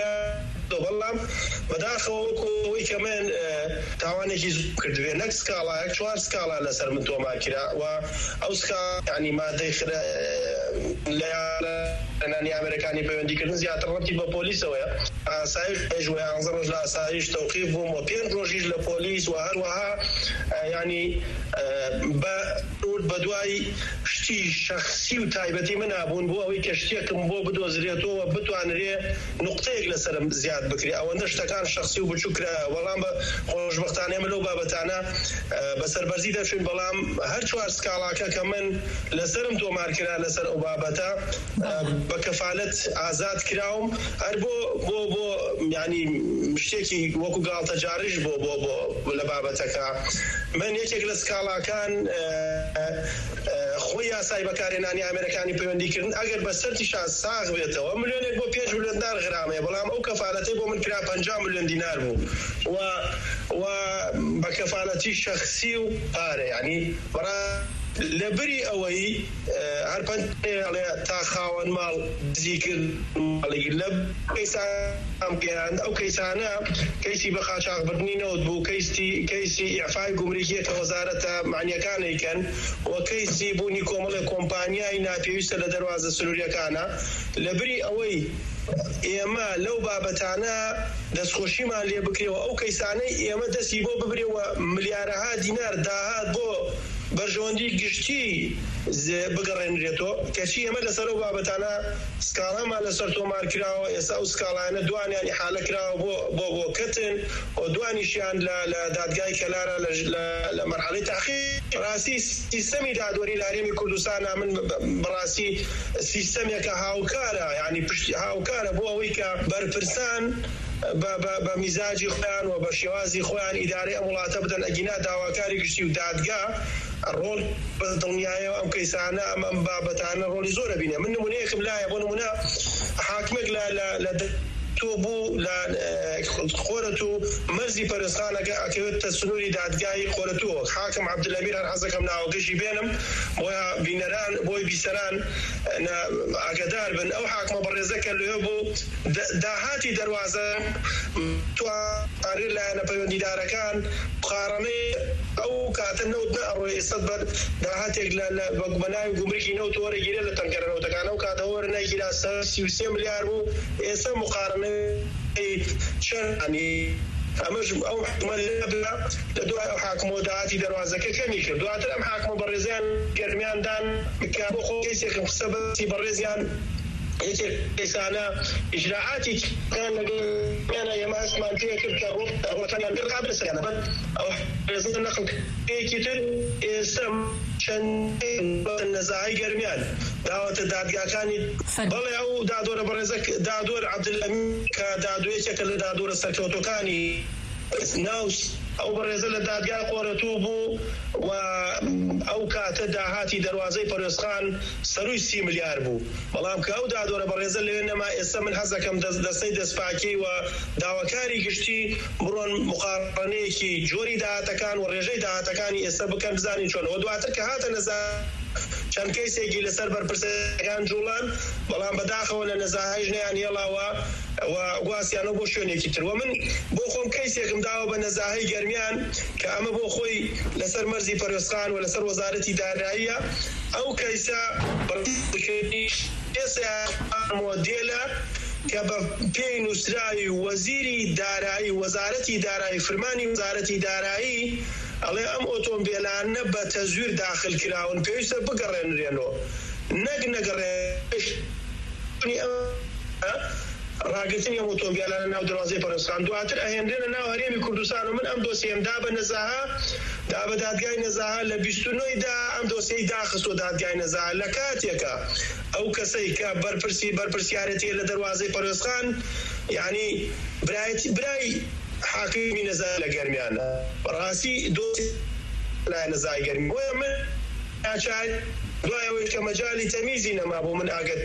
بەڵام بەداخەوە وەکوەوەی کە من تاوانێکی کردوێ نەک سکاڵایەک چوار سکاڵا لەسەر من تۆمار کرا و ئەو سکا ینی مادەی خرە لە نانی ئەمریکانی پەیوەندیکردن زیاتر ڕەتی بە پۆلیسەوەیە ئاسایش ژوە یانزە ڕۆژ لە ئاسایش تەوقیف بووم و پێنج ڕۆژیش لە پۆلیس و هەروەها ینی بە دوای شتی شەخسی و تایبەتی من نابوون بۆ ئەوەی کە شتێکم بۆ بدۆزرێتەوە بتوانرێ نقطەیەک لەسرم زیاد بکرێ ئەوەندە شتەکان شەخسی و بچووکرا وەڵام بە خۆشبەختانە من لەو بابەتانە بەسەربەرزی دەچوین بەڵام هەر چوار سکاڵاکە کە من لەسرم تۆمار کرا لەسەر ئەو بابەتە بە کەفالەت ئازاد کراوم هەر بۆ بۆ بۆ ینی شتێکی وەکو گاڵتەجاریش بۆ بۆ بۆ لە بابەتەکە من یەکێک لە سکاڵاکان خۆی یاسای بەکارهێنانی ئەمریکانی پەیوەندیکردن ئەگەر بە سەرتیشا ساغ بێتەوە ملیۆنێک بۆ پێنج ملیۆن دینار غرامەیە بەڵام ئەو کەفالەتەی بۆ من کرا پەنجا ملیۆن دینار بوو و و بە کەفالەتی شەخسی و پارە ینی بەڕا لەبری ئەوەی هەر پەنجێڵێ تا خاوەن ماڵ دزیکرد لە کەیسان ئەو کەیسانە کەیسی بە قاچاغبردنی نەوت بوو کەیسی کەیسی ئیعفای گومرکیە کە وەزارەتە معنیەکانەیکەن و کەیسی بوونی کۆمەڵێ کۆمپانیای ناپێویستە لە دەروازە سنووریەکانە لەبری ئەوەی ئێمە لەو بابەتانە دەستخۆشیمان لێ بکرێەوە ئەو کەیسانەی ئێمە دەستی بۆ ببرێەوە ملیارەها دینار داهات بۆ بەرژەوەندی گشتی بگەڕێنرێتەوە کەچی ئەمە لەسەر و بابەتانە سکاڵامان لەسەر تۆمار کراوە ئێستا ئەو سکاڵانە دوانیانی حالە کراوە بۆ بۆ بۆ کەتن و دوانیشیان لە دادگای کەلارە لە مەرحەڵەی تاخیر ڕاستی سیستەمی دادوەری لە هەرێمی کوردستانە من بەڕاستی سیستەمێکە هاوکارە یعنی پشتی هاوکارە بۆ ئەوەی کە بەرپرسان بە میزاجی خۆیان و بە شێوازی خۆیان ئیدارەی ئەم وڵاتە بدەن ئەگینا داواکاری گشتی و دادگا ڕۆڵ بە دڵنیایەوە ئەم کەیسانە ئەم ئەم بابەتانە ڕۆڵی زۆرە بینێ. من نمونەیەکم لایە بۆ نمونە حاکمێک لە تۆ بوو لە خۆرەت و مەرزی پەرستخانەکە ئەکەوێتە سنووری دادگای خۆرەتەوە حاکم عەبدولەمیر هەر حەزەکەم ناوەکەشی بێنم بۆیە بینەران بۆی بیسەران ئاگادار بن. ئەو حاکمە بەڕێزەکە لێ بوو داهاتی دەواازە توانێت لایەنە پەیوەندیدارەکان بخارەمەی ئەو کاتە نەوت نەڕۆی ئێستا بەر داهاتێک لە بەناوی گومرکی نەوت وەرەگیرێت لە تەنگەرەنەوتەکان ئەو کاتە وەرە نەگیرا سەر سی و سێ ملیار بوو ئێستا مقارنە چەندانی ئەمەش ئەو حکومە لێبلا لە دوای ئەو حاکمەوە داهاتی دەواازەکە کەمی کرد. دواتر ئەم حاکمە بەڕێزیان گەرمیاندان بکا بۆ خۆ کەیسێکم قسە بەسی بەڕێزیان یەکێک کەیسانە ئیجراعاتی کان لەگەڵیانە ئێمە هەستمان پێ کرد کە ڕۆتەنیان پێ قابل سەریانە بەد ئەو ڕێزە نەخڵ پێیەکی تر ئێستا چەند نەزاهی گەرمیان داوەتە دادگاکانی بەڵێ ئەو دادۆرە بەڕێزە دادۆر عەبدولەمیر کە دادوەیەکێکە لە دادۆرە سەرکەوتوەکانی ناوس ئەو بەڕێزە لە دادگای خۆرەتوو بوو و ئەو کاتە داهاتی دەواازەی پەرۆستخان سەروی سی ملیار بوو. بەڵام کە ئەو دادۆرە بەڕێزە لەوێ نەما ئێستا من حەزەکەم دەستەی دەستپاکی و داواکاری گشتی بڕۆن مقارنەیەکی جۆری داهاتەکان و ڕێژەی داهاتەکانی ئێستا بکەن بزانین چۆنەوە. دواتر کە هاتە نەزا چەند کەیسێکی لەسەر بەرپرسەکان جوڵان بەڵام بەداخەوە لە نەزاهیش نەیان هێڵاوە و گواسیانە بۆ شوێنێکی تر. و من بۆ خۆم کەیسێکم داوە بە نەزاهی گەرمیان کە ئەمە بۆ خۆی لەسەر مەرزی پەرۆستخان و لەسەر وەزارەتی داراییە. ئەو کەیسە بەڕێزکردنی ئێستا مۆدێلە کە بە پێی نووسراوی وەزیری دارایی وەزارەتی دارایی فرمانی وەزارەتی دارایی ئەڵێ ئەم ئۆتۆمبیلانە بە تەزویر داخل کراون پێویستە بگەڕێنرێنەوە نەک نەگەڕێ ڕاگرتنی ئەم ئۆتۆمبیلانە ناو دەواازەی پەرۆستخان دواتر ئەهێنرێنە ناو هەرێمی کوردستان و من ئەم دۆسیەم دا بە نەزاها دا بە دادگای نەزاها لە بیست و نۆی دا ئەم دۆسیەی داخست و دادگای نەزاها لە کاتێکە ئەو کەسەی کە بەرپرسی بەرپرسیارەتی لە دەواازەی پەرۆستخان یعنی برایەتی برای حاکمی نەزا لە گەرمیانە بەڕاستی دۆسی لای نەزای گەرمی بۆیە من ناچار دوایەوەی کە مەجالی تەمیزی نەما بۆ من ئاگەت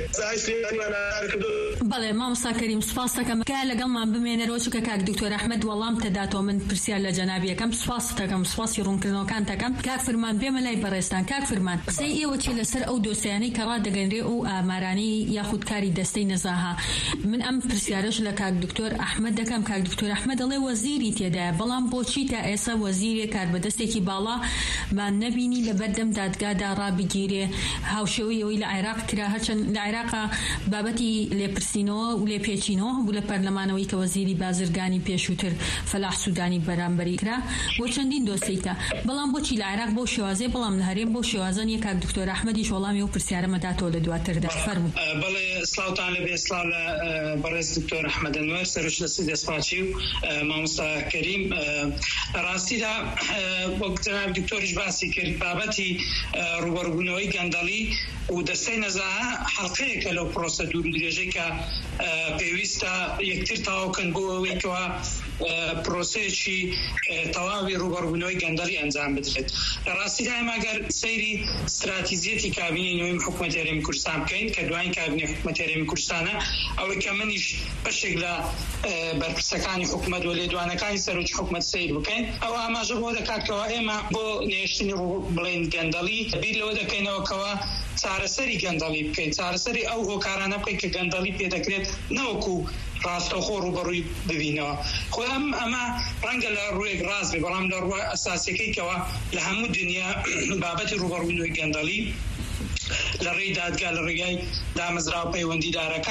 بەڵێ مامۆستا کەریم سوپاس دەکەم کە لەگەڵمان بمێنەرەوە چونکە کاک دکتۆر ئەحمەد وەڵام تەداتەوە من پرسیار لە جەنابیەکەم سوپاس دەکەم سوپاسی ڕوونکردنەوەکان دەکەم. کاک فرمان بێمە لای بەڕێستان. کاک فرمان قسەی ئێوە چی لەسەر ئەو دۆسیانەی کە ڕادەگەنرێ و ئامارانەی یاخود کاری دەستەی نەزاها؟ من ئەم پرسیارەش لە کاک دکتۆر ئەحمەد دەکەم. کاک دکتۆر ئەحمەد دەڵێ وەزیری تێدایە بەڵام بۆچی تا ئێستا وەزیرێ کاربەدەستێکی باڵا مان نەبینی لە بەردەم دادگادا ڕابگیرێ؟ هاوشێوەی ئەوەی لە عێراق کرا هەرچەند لە عێراقا بابەتی لێپرسینەوە و لێپێچینەوە بوو لە پەرلەمانەوەی کە وەزیری بازرگانی پێشووتر فەلاح سوودانی بەرامبەری کرا بۆ چەندین دۆسەیتە. بەڵام بۆچی لە عێراق بۆ شێوازێ بەڵام لە هەرێم بۆ شێوازە نیە؟ کاک دکتۆر ئەحمەدیش وەڵامی و پرسیارەمە داتەوە لە دواتردا. فەرموو. بەڵێ سڵاوتان لەبێ سڵاو لە بەڕێز دکتۆر ئەحمەد ئەنوەر سەرۆک دەستی دەستپاچی و مامۆستا کەریم. ڕاستیدا وەک جەناب دکتۆریش باسی کرد بابەتی ڕوبەڕبوونەوەی گەندەڵی و دەستەی نەزاها حەڵقەیەکە لەو پرۆسەدور و درێژەی کە پێویستە یەکتر تەواوکەن بۆ ئەوەی کەوا پرۆسەیەکی تەواوی ڕوبەڕبوونەوەی گەندەڵی ئەنجام بدرێت. لە ڕاستیدا ئێمە ئەگەر سەیری استراتیژیەتی کابینەی نوێی حکوومەتی هەرێمی کوردستان بکەین کە دوایین کابینەی حکوومەتی هەرێمی کوردستانە ئەوەی کە منیش بەشێک لە بەرپرسەکانی حکوومەت و لێدوانەکانی سەرۆکی حکوومەت سەیر بکەین ئەو ئاماژە بۆ دەکاتکەوە ئێمە بۆ نێشتنی بڵێن گەندەڵی بیر لەوە دەکەینەوە کەوە چارەسەری گەندەڵی بکەین چارەسەری ئەو هۆکارانە بکەین کە گەندەڵی پێدەکرێت نەوەکو ڕاستەوخۆ ڕوبەڕووی ببینەوە. خۆ ئەم ئەمە ڕەنگە لە ڕوویەک ڕاست بێ بەڵام لە ڕووە ئەساسیەکەیکەوە لە هەموو دنیا بابەتی ڕوبەڕووی گەندەڵی لە ڕێی دادگا لە ڕێگای دامەزراو پەیوەندیدارەکان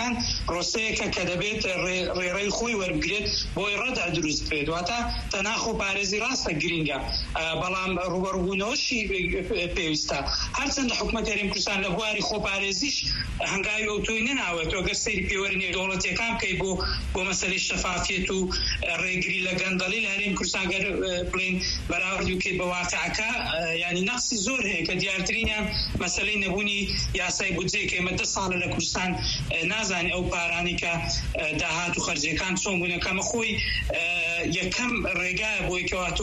پرۆسەیەکە کە دەبێت ڕێڕەی خۆی وەربگرێت بۆی ڕەدع دروست بێت واتە تەناخۆ پارێزی ڕاستە گرینگە بەڵام ڕوبەڕبوونەوەشی پێویستە هەرچەندە حکومەت هەرێمی کوردستان لە بواری خۆپارێزیش هەنگاوی ئەوتۆی نەناوێت ئەگەر سەیری پێوەرنێ دەوڵەتیەکان بکەی بۆ بۆ مەسەلەی شەفافیەت و ڕێگری لە گەندەڵی لە هەرێمی کوردستان گەر بڵێن بەراوردی بکەی بە واقعەکە ینی نەقسی زۆر هەیە کە دیارترینیان مەسەلەی نەبوونی یاسای بودجێ کە ئێمە دە ساڵە لە کوردستان نازانێ ئەو پارانی کە داهات و خەرجیەکان چۆن بوونە کەمە خۆی یەکەم ڕێگایە بۆی کەواتۆ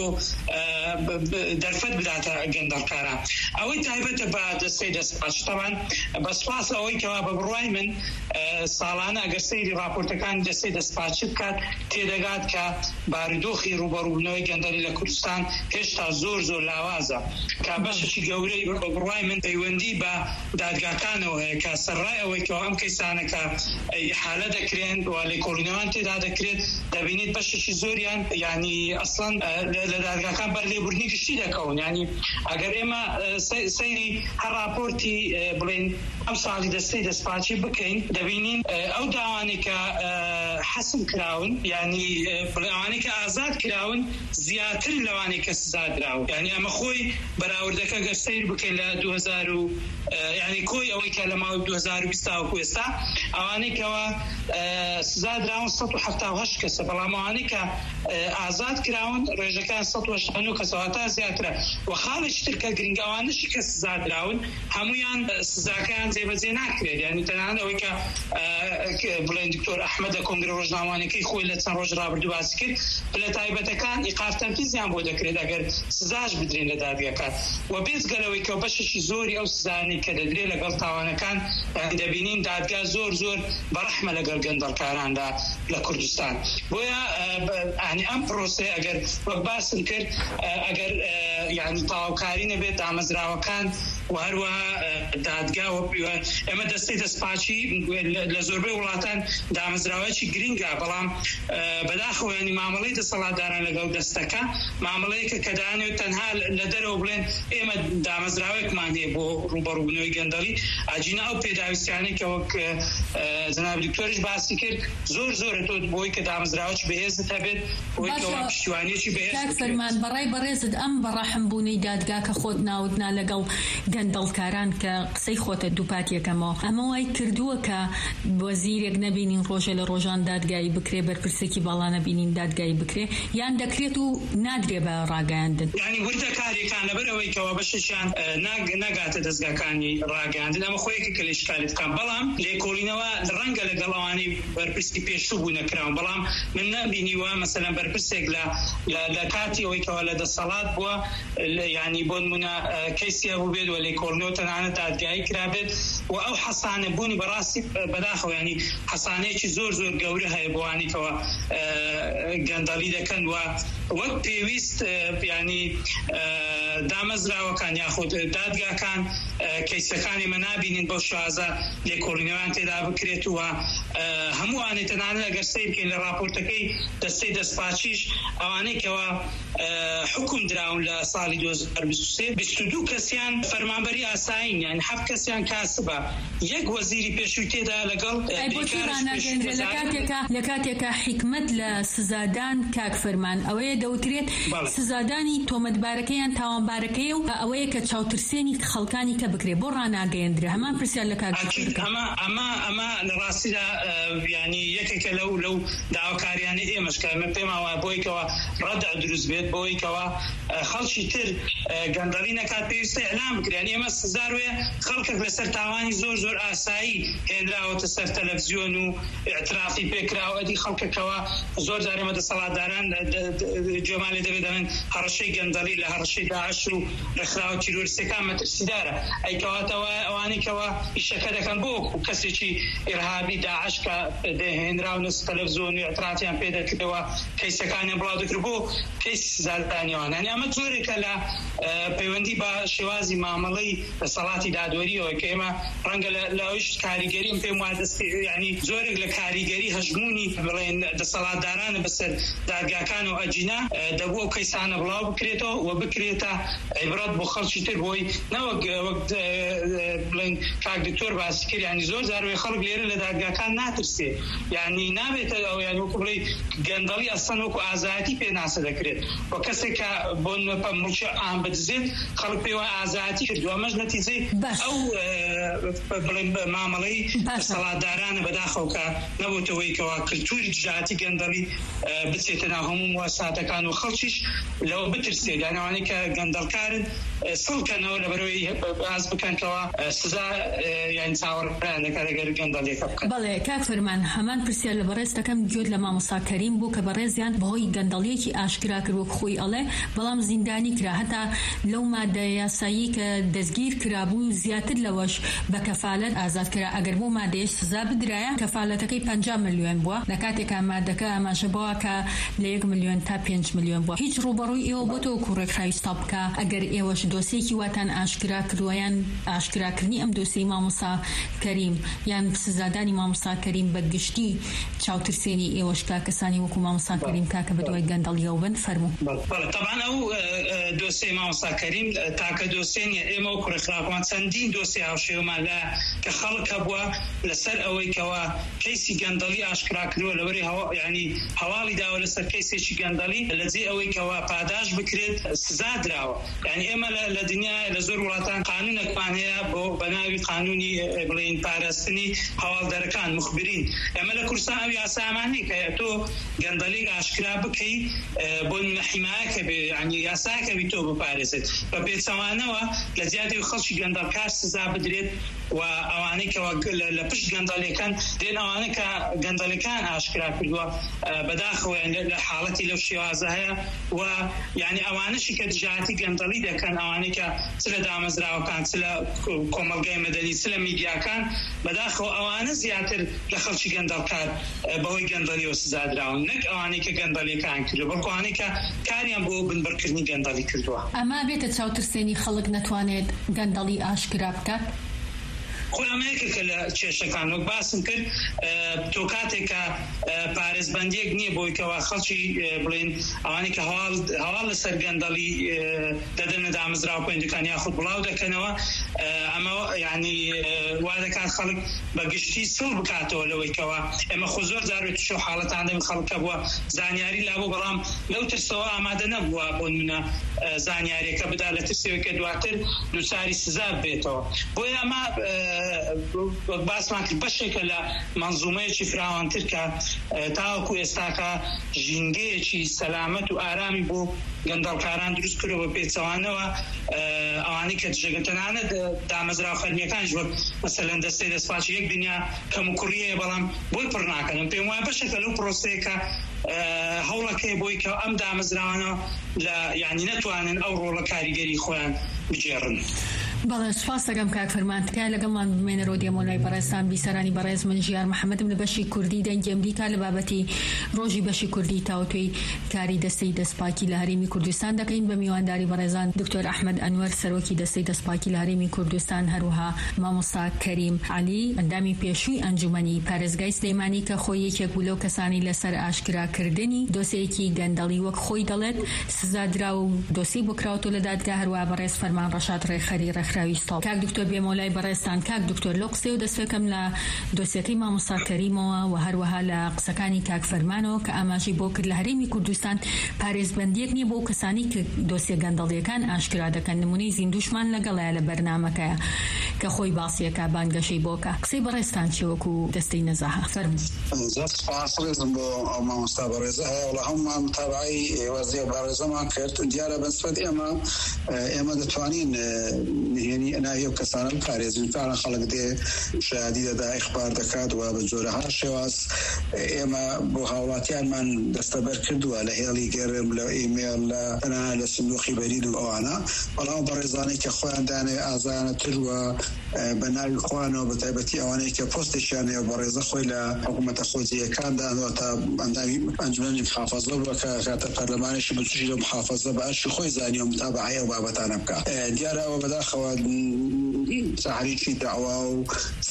دەرفەت بداتە گەندەڵکاران ئەوەی تایبەتە بە دەستەی دەسپاچ تەوان بە سپاس ئەوەی کەوا بە بڕوای من ساڵانە ئەگەر سەیری راپۆرتەکانی دەستەی دەسپاچ بکات تێدەگات کە بارودۆخی ڕوبەڕوونەوەی گەندەڵی لە کوردستان هێشتا زۆر زۆر لاوازە کە بەشێکی گەورەی بە بڕوای من پەیوەندی بە دادگاکانەوە هەیە کە سەرڕای ئەوەی کەوا ئەم کەیسانەکە ئیحالە دەکرێن و لێکۆڵینەوەیان تێدا دەکرێت دەبینێت بەشێکی زۆریان ینی ئەسڵەن لە دادگاکان بەرلێبوردنی گشتی دەکەون ینی ئەگەر ئێمە سەیری هەر راپۆرتی بڵێن ئەم ساڵی دەستەی دەسپاچی بکەین دەبینین ئەو داوانێک کە حەسم کراون ینی ئەوانەی کە ئازاد کراون زیاتر لەوانەی کە سزا دراون ینی ئەمە خۆی بەراوردەکە گەر سەیر بکەین لە دوو هەزار و ینی کۆی ئەوەی کە لە ماوەی دوو هەزار و بیست و ئێستا ئەوانەی کەەوە سزا دراون سەد و هەفتاد و هەشت کەسە بەڵام ئەوانەی کە ئازاد کراون ڕێژەکان سەد و هەشتاد و نۆ کەسەوە تا زیاترە و خاڵێکی تر کە گرنگە ئەوانەشی کە سزا دراون هەمویان سزاکەیان جێبەجێ ناکرێت ینی تەنانەت ئەوەی کە بڵێن دکتۆر ئەحمەدە کۆنگرە ڕۆژنامەوانیەکەی خۆی لە چەند ڕۆژ ڕابردوو باسی کرد لە تایبەتەکان ئیقاف تەنفیزیان بۆ دەکرێت ئەگەر سزاش بدرێن لە دادگاکان و بێجگەلەوەی کە بەشێکی زۆری ئەو سزانەی کە دەدرێت لەگەڵ تاوانەکان دەبینین دادگا زۆر زۆر بەڕەحمە لەگەڵ گەندەڵکاراندا لە کوردستان بۆیە ئەنی ئەم پرۆسەیە ئەگەر وەک باسم کرد ئەگەر یعنی تاواوکاری نەبێت دامەزراوەکان و هەروەها دادگا ئێمە دەستەی دەسپاچی لە زۆربەی وڵاتان دامەزراوەیەکی گرینگە بەڵام بەداخەوە ینی مامەڵەی دەسەڵاتداران لەگەڵ دەستەکە مامەڵەیەکە کە دانێت تەنها لە دەرەوە بڵێن ئێمە دامەزراوەیەکمان هەیە بۆ ڕوبەڕوونەوەی گەندەڵی ئاجینە ئەو پێداویستیانەی کە وەک جەناب دکتۆریش باسی کرد زۆر زۆرە تۆ بۆی کە دامەزراوەی بەهێزت هەبێت بۆی کەوا پشتیوانیەکی بەهێز فەرمان بەڕای بەڕێزت ئەم بەڕەحمبوونەی دادگا کە خۆت ناوتنا لەگەڵ گەندەڵکاران کە قسەی خۆتە دووپاتیەکەمەوە ئەمە وای کردووە کە وەزیرێک نەبینین ڕۆژە لە ڕۆژان دادگایی بکرێ بەرپرسێکی باڵا نەبینین دادگایی بکرێ یان دەکرێت و نادرێ بە ڕاگەاندن ینی وردە کارێکان لەبەرەوەی کەوا بەشێکیان ناگاتە دەستگاکانی ڕاگەاندن ئەمە خۆیەکی کە لێشکالی بکەم بەڵام لێکۆڵینەوە ڕەنگە لەگەڵ ئەوانەی بەرپرسی پێشوو بوو نەکراون بەڵام من نبینیوە مەسەلەن بەرپرسێک لە کاتی ئەوەی کەوا لە دەسەڵات بووە ینی بۆ نمونە کەیسیا بوو بێت و لێکۆڵینەوە تەنانەت دادگایی کرابێت و ئەو حەسانە بوونی بەڕاستی بەداخەوە ینی حەسانەیەکی زۆر زۆر گەورە هەیە بۆوانی کەوا گەندەڵی دەکەن و وەک پێویست ینی دامەزراوەکان یاخود دادگاکان کەیسەکانی مە نابینین بەو شازە لێکۆڵینەوەیان تێدا بکرێت و هەمووانێ تەنانەت ئەگەر سەیر بکەین لە راپۆرتەکەی دەستەی دەسپاچیش ئەوانەی کەوا حکم دراون لە ساڵی دوو هەزار و بیست و سێ بیست و دوو کەسیان فەرمانبەری ئاسایین یان حەفت کەسیان کاسبە یەک وەزیری پێشووی تێدا لەگەڵ لە کاتێکە حکمت لە سزادان کاک فەرمان ئەوەیە دەوترێت سزادانی تۆمەتبارەکەیان تاوانبارەکەی و ئەوەیە کە چاوترسێنی خەڵکانی کە بکرێ بۆ ڕناگەیەندرێ هەمان پرسیار لە کاک ئەمە ئەمە ئەمە لە ڕاستیدا ینی یەکێکە لەو لەو داواکاریانی ئێمەش کە ئێمە پێم وایە بۆیکەوە ڕەدع دروست بێت بۆیکەوە خەڵکی تر گەندەڵی نەکات پێویستە ئەعلام بکرێن ئێمە سزاروێ خەڵکێک لەسەر تاوانی زۆر زۆر ئاسایی هێنراوەتە سەر تەلەڤیزیۆن و اعترافی پێکراوە ئەدی خەڵکێکەوە زۆر جار ئێمە دەسەڵاتداران جۆمالی دەبێت دەڵێن هەڕەشەی گەندەڵی لە هەڕەشەی داعش و ڕێکخراوە تیرۆریستەکان مەترسیدارە ئەیکەواتەوە ئەوانەی کەەوە ئیشەکە دەکەن بۆ کەسێکی ئیرهابی داعش کە هێنراونە تەلەڤیزیۆن و اعترافیان پێ دەکردەوە کەیسەکانیان بڵاو دەکرد بۆ کەیسی سزادانیەوان هەنی ئەمە جۆرێکە لە پەیوەندی بە شێوازی مامەڵەی دەسەڵاتی دادوەریەوە کە ئێمە ڕەنگە لە ئەوش کاریگەریم پێم وایە دەست ینی زۆرێک لە کاریگەری هەژمونی بڵێن دەسەڵاتدارانە بەسەر دادگاکان و ئەجینا دەبوو ئەو کەیسانە بڵاو بکرێتەوە و بکرێتە عیبرەت بۆ خەڵکی تر بۆی نەوەک وەک بڵێن کاک دکتۆر باسی کرد ینی زۆر جار خەڵک لێرە لە دادگاکان ناترسێ یعنی نابێت ئەو یان وەکو بڵێ گەندەڵی ئەسەن وەکو ئازادی پێ ناسە دەکرێت بۆ کەسێک کە بۆ مڵکی ئام بدزێت خەڵک پێوە ئازادی کردو ئەمەش نەتیجەی ئەو بڵێ مامەڵەی سەڵاتدارانە بەداخەو کە نەبووتەوەی کەوا کلتوری دژاتی گەندەڵی بچێتە ناو هەموو مواساتەکان و خەڵکیش لەوە بترسێت یان ئەوانەی کە گەندەڵکارن سڵکەنەوە لەبەرەوەی باز بکەنکەوە سزا یان چاوەڕێیان دەکات ئەگەر گەندەڵێک بکەن. بەڵێ کاک فەرمان هەمان پرسیار لە بەڕێز دەکەم گوێت لە مامۆستا کەریم بوو کە بەڕێزیان بەهۆی گەندەڵیەکی ئاشکرا کرد وەک خۆی ئەڵێ بەڵام زیندانی کرا هەتا لەو مادە یاسایی کە دەستگیر کرابوو زیاتر لەوەش بە کەفالەت ئازاد کرا ئەگەر بۆ مادەیەش سزا بدرایە کەفالەتەکەی پەنجا ملیۆن بووە لە کاتێکا مادەکە ئاماژە بووە کە لە یەک ملیۆن تا پێنج ملیۆن بووە. هیچ ڕوبەڕووی ئێوە بۆ تۆ کوڕێکخراوی ستاپ بکە ئەگەر ئێوەش دۆسێکی واتان ئاشکرا کردویان ئاشکراکردنی ئەم دۆسەی مامۆستا کەریم یان سزادانی مامۆستا کەریم بە گشتی چاوترسێنی ئێوەش کا کەسانی وەکو مامۆستا کەریم کاکە بەدوای گەندەڵیەوە بن فەرموو. طبعا ئەو دۆسەی مامۆستا کەریم تاکە دۆسێنی ئێمە و کوڕێکخراوەکان چەندین دۆسەی هاوشێوەمان لە کە خەڵک هەبووە لەسەر ئەوەی کەوا کەیسی گەندەڵی ئاشکرا کردووە لەبەری ینی هەواڵی داوە لەسەر کەیسێکی گەندەڵی لەجێ ئەوەی کەوا پاداش بکرێت سزا دراوە. یعنی ئێمە لە دنیا لە زۆر وڵاتان قانونێکمان هەیە بۆ بەناوی قانونی بڵێن پاراستنی هەواڵدەرەکان مخبرین. ئێمە لە کوردستان ئەو یاسامانەی کە تۆ گەندەڵێک ئاشکرا بکەی بۆ حیمایەکە بێ ینی یاساکەوی تۆ بپارێزێت بە پێچەوانەوە لە زیادی خەڵکی گەندەڵکار سزا بدرێت و ئەوانەی کەوا لە پشت گەندەڵیەکان دێن ئەوانە کە گەندەڵەکان ئاشکرا کردووە بەداخەوە لە حاڵەتی لەو شێوازە هەیە و یعنی ئەوانشی کە دژاتی گەندەڵی دەکەن ئەوانەی کە چ لە دامەزراوەکان چ لە کۆمەلگای مەدەنی چ لە میدیاکان بەداخەوە ئەوانە زیاتر لە خەڵکی گەندەڵکار بەهۆی گەندەڵیەوە سزادراون نەک ئەوانەی کە گەندەڵیەکان کردووە بەڵکو ئەوانەی کە کاریان بۆ بنبڕکردنی گەندەڵی کردووە. ئەما بێتە چاوترسێنی خەڵک نەتوانێت گەندەڵی ئاشکرا بکات؟ خۆیانەیەکە کە لە کێشەکان وەک باسم کرد تۆ کاتێکە پارێزبەندیەک نییە بۆی کەوا خەڵکی بڵێن ئەوانی کە هەواڵ لەسەر گەندەڵی دەدەنە دامەزراوە پەیوەندیەکان یاخود بڵاو دەکەنەوە ئەمە ینی وا دەکات خەڵک بە گشتی سڵ بکاتەوە لەوەی کەوا ئێمە خۆ زۆر جارێت شو حاڵەتان دەبین خەڵکە بووە زانیاری لابوو بەڵام لەو ترسەوە ئامادە نەبووە بۆ نمونە زانیاریەکە بدا لە ترسێوەکە دواتر دووساری سزا بێتەوە. بۆیە ئەمە باسمان کرد بەشێکە لە منزومەیەکی فراوانتر کە تاوەکو ئێستاکە ژینگەیەکی سەلامەت و ئارامی بۆ گەندەڵکاران دروست کردەوە بە پێچەوانەوە ئەوانەی کە دژەگەتەنانە دامەزراو فەرمیەکانش وەک مەسەلەن دەستەی دەستپاچی یەک دنیا کەم و کوڕیەیە بەڵام بۆی پڕ ناکەن. پێم وایە بەشێکە لەو پرۆسەیەکە هەوڵەکەی بۆی کە ئەم دامەزراوانە لە یعنی نەتوانن ئەو ڕۆڵە کاریگەری خۆیان بجێڕن. بەڵێ سوپاس دەکەم کاک فەرمان تکایە لەگەڵمان بمێنەرەوە دێمۆلای بەڕێستان بیسەرانی بەڕێز من ژیار محەممەدم لە بەشی کوردی دەنگی ئەمریکا لە بابەتی ڕۆژی بەشی کوردی تاوتوی کاری دەستەی دەستپاکی لە هەرێمی کوردستان دەکەین بە میوانداری بەڕێزان دکتۆر ئەحمەد ئەنوەر سەرۆکی دەستەی دەستپاکی لە هەرێمی کوردستان هەروها مامۆستا کەریم عەلی ئەندامی پێشووی ئەنجومەنی پارێزگای سلەیمانی کە خۆی یەکێک بوو لەو کەسانی لەسەر ئاشکراکردنی دۆسەیەکی گەندەڵی وەک خۆی دەڵێت سزادرا و دۆسی بۆ کراوەوە لە دادگا هەروها بەڕێز فەرمان ڕەشاد ڕێخەری ڕێکخراوی ستاڵ. کاک دکتۆر بێمۆلای بەڕێستان کاک دکتۆر لەو قسەی و دەستفێکەم لە دۆسیەکەی مامۆستا کەریمەوە و هەروەها لە قسەکانی کاک فەرمانەوە کە ئاماژەی بۆ کرد لە هەرێمی کوردستان پارێزبەندیەک نییە بۆ کەسانی کە دۆسیە گەندەڵیەکان ئاشکرا دەکەن. نمونەی زیندوشمان لەگەڵایە لە بەرنامەکەیە کە خۆی باسیەکە بانگەشەی بۆکە. قسەی بەڕێستان چی وەکو دەستەی نەزاهە فەرموو. زۆر سپاس ڕێزم بۆ ئەو مامۆستا بەڕێزە هەیە وڵا هەمومان متابعەی وەزیە بەڕێزەمان کرد دیارە بەنسبەت ئێمە ئێمە دەتوانین نهێنی ئەناوی ئەو کەسانە بپارێزین کارە خەڵک دێ شایەدی دەدا ئیخبار دەکات و بە جۆرەها شێواز ئێمە بۆ هاوڵاتیانمان دەستەبەر کردووە لە هێڵی گەرم لە ئیمێل لە تەنانە لە سندوقی بەرید و ئەوانە بەڵام بەڕێزانەی کە خۆیان دانێ ئازانەتر وە بە ناوی خۆیانەوە بە تایبەتی ئەوانەی کە پۆستێکیان هەیە بەڕێزە خۆی لە حکوومەتە خۆجیەکاندانەوە تا ئەندامی ئەنجومەنی محافەزە بووە کە کاتە پەرلەمانێکی بچوشی لە محافەزە بە ئەرشی خۆی زانی و متابعەیە و بابەتانە بکات. دیارە ئەوە بەداخەوە ساحەرێکی داوا و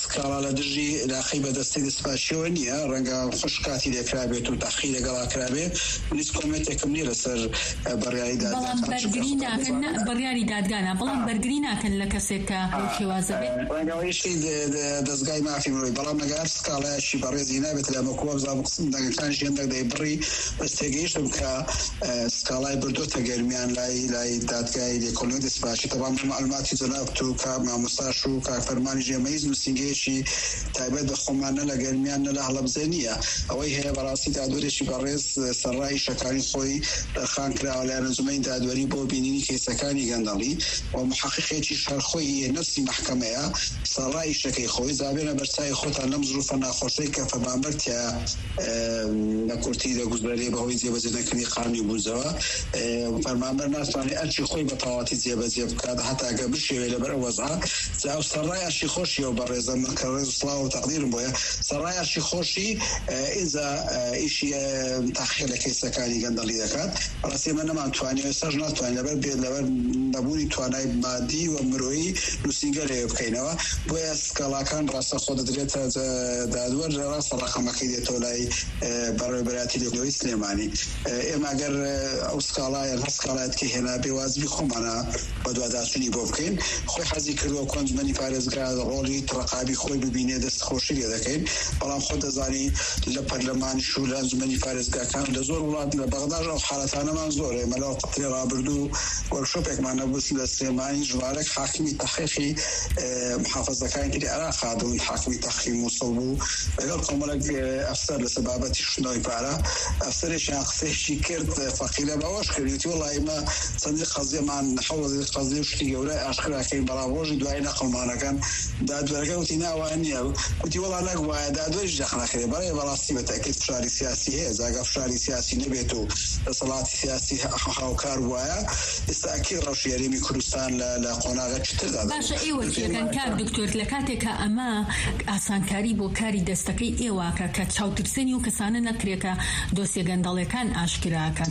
سکاڵا لە دژی لاقی بەدەستی دەستپاشیەوە نییە ڕەنگە خوشکاتی لێکرابێت و تاخی لەگەڵاکرابێت نیست کۆمێتێکم نیە لەسەر بەڕیاری دادگان بەڕیاری دادگانە بەڵام بەرگری ناکەن لە کەسێک کە شێوازە بێت ڕەنگەوەیشی دەستگای مافی مرۆی بەڵام لەگەر سکاڵایشی بەڕێزی نابێت لە مەکووە بزان قسم دەنگەکان ژێندەک دەیبڕی بەس تێگەیشتم کە سکاڵای بردوتە گەرمیان لای لای دادگای لێکۆڵینەوەی دەستپاشی تەبان معلوماتی جەناب و کاک مامۆستاش و کاک فەرمانی ژێمەیز نووسینگەیەکی تایبەت بە خۆمان نە لە گەرمیان نە لە هەڵەبجە نییە ئەوەی هەیە بەڕاستی دادوەرێکی بەڕێز سەرڕای شەکانی خۆی دەرخان کراوە لە ئەنجومەی دادوەری بۆ بینینی کەیسەکانی گەندەڵی و محققێکی شەرخۆی نفسی محکەمەیە سەرڕای شەکەی خۆی زابێنە بەرچاوی خۆتان لەم زروفە ناخۆشەی کە فەرمانبەرتیا لە کورتی دەگوزارێ بەهۆی جێبەجێ نەکردنی قانونی بووزەوە فەرمانبەر ناتوانێت ئەرچی خۆی بە تەواوەتی جێبەجێ بکات هەتا گە بشێوێ لەبەر وەزعە جاو سەرڕای ئەرشی خۆشیەوە بەڕێزە من کە ڕێز و سڵاو و تەقدیرم بۆیە سەرڕای ئەرشی خۆشی ئێزا ئیشی تاخیر لە کەیسەکانی گەندەڵی دەکات ڕاستی من نەمانتوانێت سەرژ ناتوانین لەبەر بێت لەبەر نەبوونی توانای مادی و مرۆیی نووسینگە لێ بکەینەوە بۆیە سکاڵاکان ڕاستە خۆ دەدرێتە دادوەر ڕاستە ڕقەمەکەی دێتەوە لای بەڕێوەبەراتی لێکۆڵینەوەی سلێمانی ئێمە ئەگەر ئەو سکاڵایە هەر سکاڵایەتکە هێنا بێ وازبی خۆمانە بە دوواداچوونی بۆ بکەین خۆی حەزی کردووە کۆنجمەنی پارێزگا ڕۆڵی ڕقابی خۆی ببینێ دەستخۆشی لێ دەکەین بەڵام خۆ دەزانی لە پەرلەمانیش و لە ئەنجومەنی پارێزگاکان لە زۆر وڵات لە بەغداژ ئەو حالەتانەمان زۆرە ئێمە لەوە قەتری ڕابردوو وەرکشۆپێکمان نەبوو لە سلێمانی ژوارێک حاکمی تەحقیقی محافەزەکانی تری عێراق هاتبوون حاکمی تەحقیقی مووسڵ بوو لەگەڵ کۆمەڵێک ئەفسەر لەسەر بابەتی شتنەوەی پارە ئەفسەرێکیان قسەیەکی کرد فەقیرە باوەش کردوتی وەڵای ئێمە چەندی قەزیەمان حەوڵی قەزیە و شتی گەورە ئاشکراکەین بەڵام ڕۆژی دوای نەقڵمانەکان دادوەرەکە وتی ناوان نییە وتی وەڵا نەگوایە دادوەریش دەخنەکرێ بەڵێ بەڕاستی بەتاکید فشاری سیاسی هەیە جاگە فشاری سیاسی نەبێت و دەسەڵاتی سیاسی هاوکار وایە ئێستا ئەکید ڕەوشی هەرێمی کوردستان لە قۆناغە چتردا باشە ئێوە چێگەن کار دکتۆر لە کاتێکە ئەمە ئاسانکاری بۆ کاری دەستەکەی ئێواکە کە چاوترسێنی و کەسانە نەکرێکە دۆسیە گەندەڵەکان ئاشکراکەن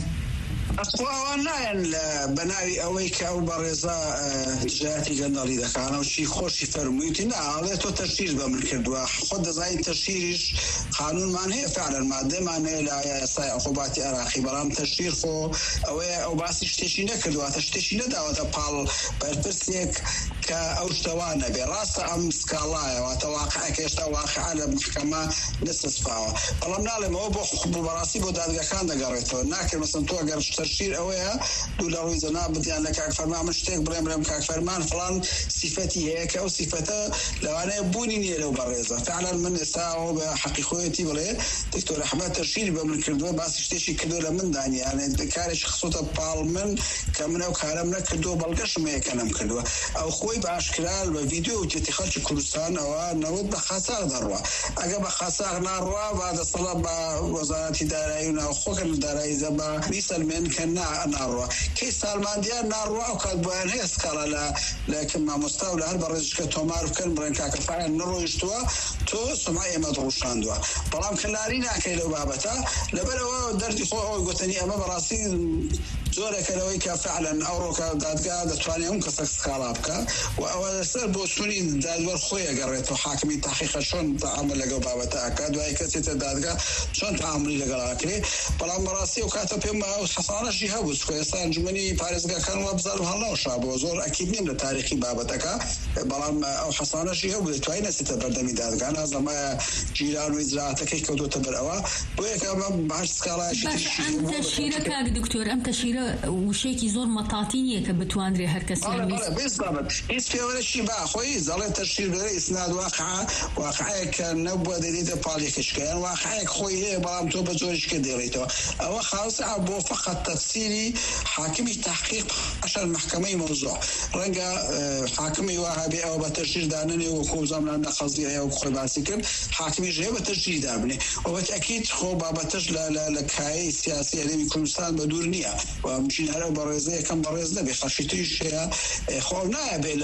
ئەوان نایەن بەناوی ئەوەی کە ئەو بەڕێزە جاتی گەندەڵی دەکانەوە چی خۆشی فەرموویتی ناڵێ تۆ تەشیر بە من کردووە خۆ دەزانین تەشیریش قانونمان هەیە فعلا مادەمان هەیە لە یاسای عقوباتی عێراقی بەڵام تەشیر خۆ ئەوەیە ئەو باسی شتێکی نەکردوواتە شتێکی نەداوەتە پاڵ بەرپرسێک کە ئەو شتەوان نەبێ ڕاستە ئەم سکاڵایەوەتە واقعەکە هێشتا واقعە لە محکەمە نەسەسپاوە بەڵام ناڵێمەوە بۆ بەڕاستی بۆ دادگاکان دەگەڕێتەوە ناکرد مەسەن تۆ ئەگەر تەشیر ئەوەیە دوو لە ڕووی جەناب بتیان لە کاک فەرمان من شتێک بڵێم بڵێم کاک فەرمان فڵان سیفەتی هەیە کە ئەو سیفەتە لەوانەیە بوونی نییە لەو بەڕێزە فعلا من ئێستا ئەوە بە حەقیقەتی بڵێ دکتۆر ئەحمەد تەشیری بە من کردووە باسی شتێکی کردو لە من دانیانێ کارێکی خسوتە پاڵ من کە من ئەو کارەم نەکردووە بەڵگەشم هەیە کە نەم کردووە ئەو خۆی بە ئاشکرا بە ڤیدیۆ و تێتی خەڵکی کوردستان ئەوە نەوت بە خاساغ دەڕوە ئەگە بە خاساغ ناڕوا با دەسەڵە بە وەزارەتی دارایی و ناوخۆکە لە دارایی زەبا بیسەلمێن کە ناڕوە کەی سالماندیان ناڕوا و کات بۆیان هەیە سکاڵە لە لەکە مامۆستا و لە هەر بەڕێزشکە تۆمار بکەن بڕێن کاکەفاان نەڕۆیشتووە تۆ سومای ئێمە دڕوشاندووە بەڵام کەلاری ناکەی لەو بابەتە لەبەرەوە دەردی خۆ ئەوی گوتنی ئەمە بەڕاستی زۆرێکەوەی کە فعلەن ئەوڕۆکە دادگا دەتوانێت ئەوم کەسە سکاڵا بکە و ئەوە لەسەر بۆ سوونی دادوەر خۆی ئەگەڕێتەوە حاکمی تاقیقە چۆن تەعامل لەگەڵ بابەتە ئەکات دوای کەسێتە دادگا چۆن تەعاملی لەگەڵاکرێ بەڵام بەڕاستی و کاتە پێم حەسانەشی هەبوو چکە ئێستا ئەنجومەنی پارێزگاکان وە بزار و هەڵنەوەشا بۆ زۆر ئەکید نیم لە تاریخی بابەتەکە بەڵام ئەو حەسانەشی هەبوو دەتوانێت نەچێتە بەردەمی دادگا نازەمە جیران و ئیجراعاتەکەی کەوتۆتە بەر ئەوە بۆ یەکە بەهەر سکاڵایەکی ئەم تەشیرە کاک دکتۆر ئەم تەشیرە وشەیەکی زۆر مەتاتی نییە کە بتوانرێ هەر کەس هیچ پێوەرەشی باخۆی زەڵێ تەشیر بەرە ئیسناد واقعە واقعەیە کە نەبووە دەدەیتە پاڵێکشکیان واقعەیەک خۆی هەیە بەڵام تۆ بە زۆرشکە دێڕیتەوە ئەوە خاوسە بۆ فقط تەفسیری حاکمی تحقیق عشان محکمەی مۆزوع ڕەنگە حاکمی وهابێ ئەوە بە تەشیر داننێ وەکو زەمانە نەخەزی هەیە وەکو خۆی باسی کرد حاکمیش هەیە بە تەشیر دابنێ و بەتەکید خۆ بابەتەش لە کایەی سیاسی هەرێمی کوردستان بە دوور نییە و مچین هەرە بەڕێزە یەکەم بەڕێز نەبێ خەشیتیش هەیە خۆ نایە بێ لە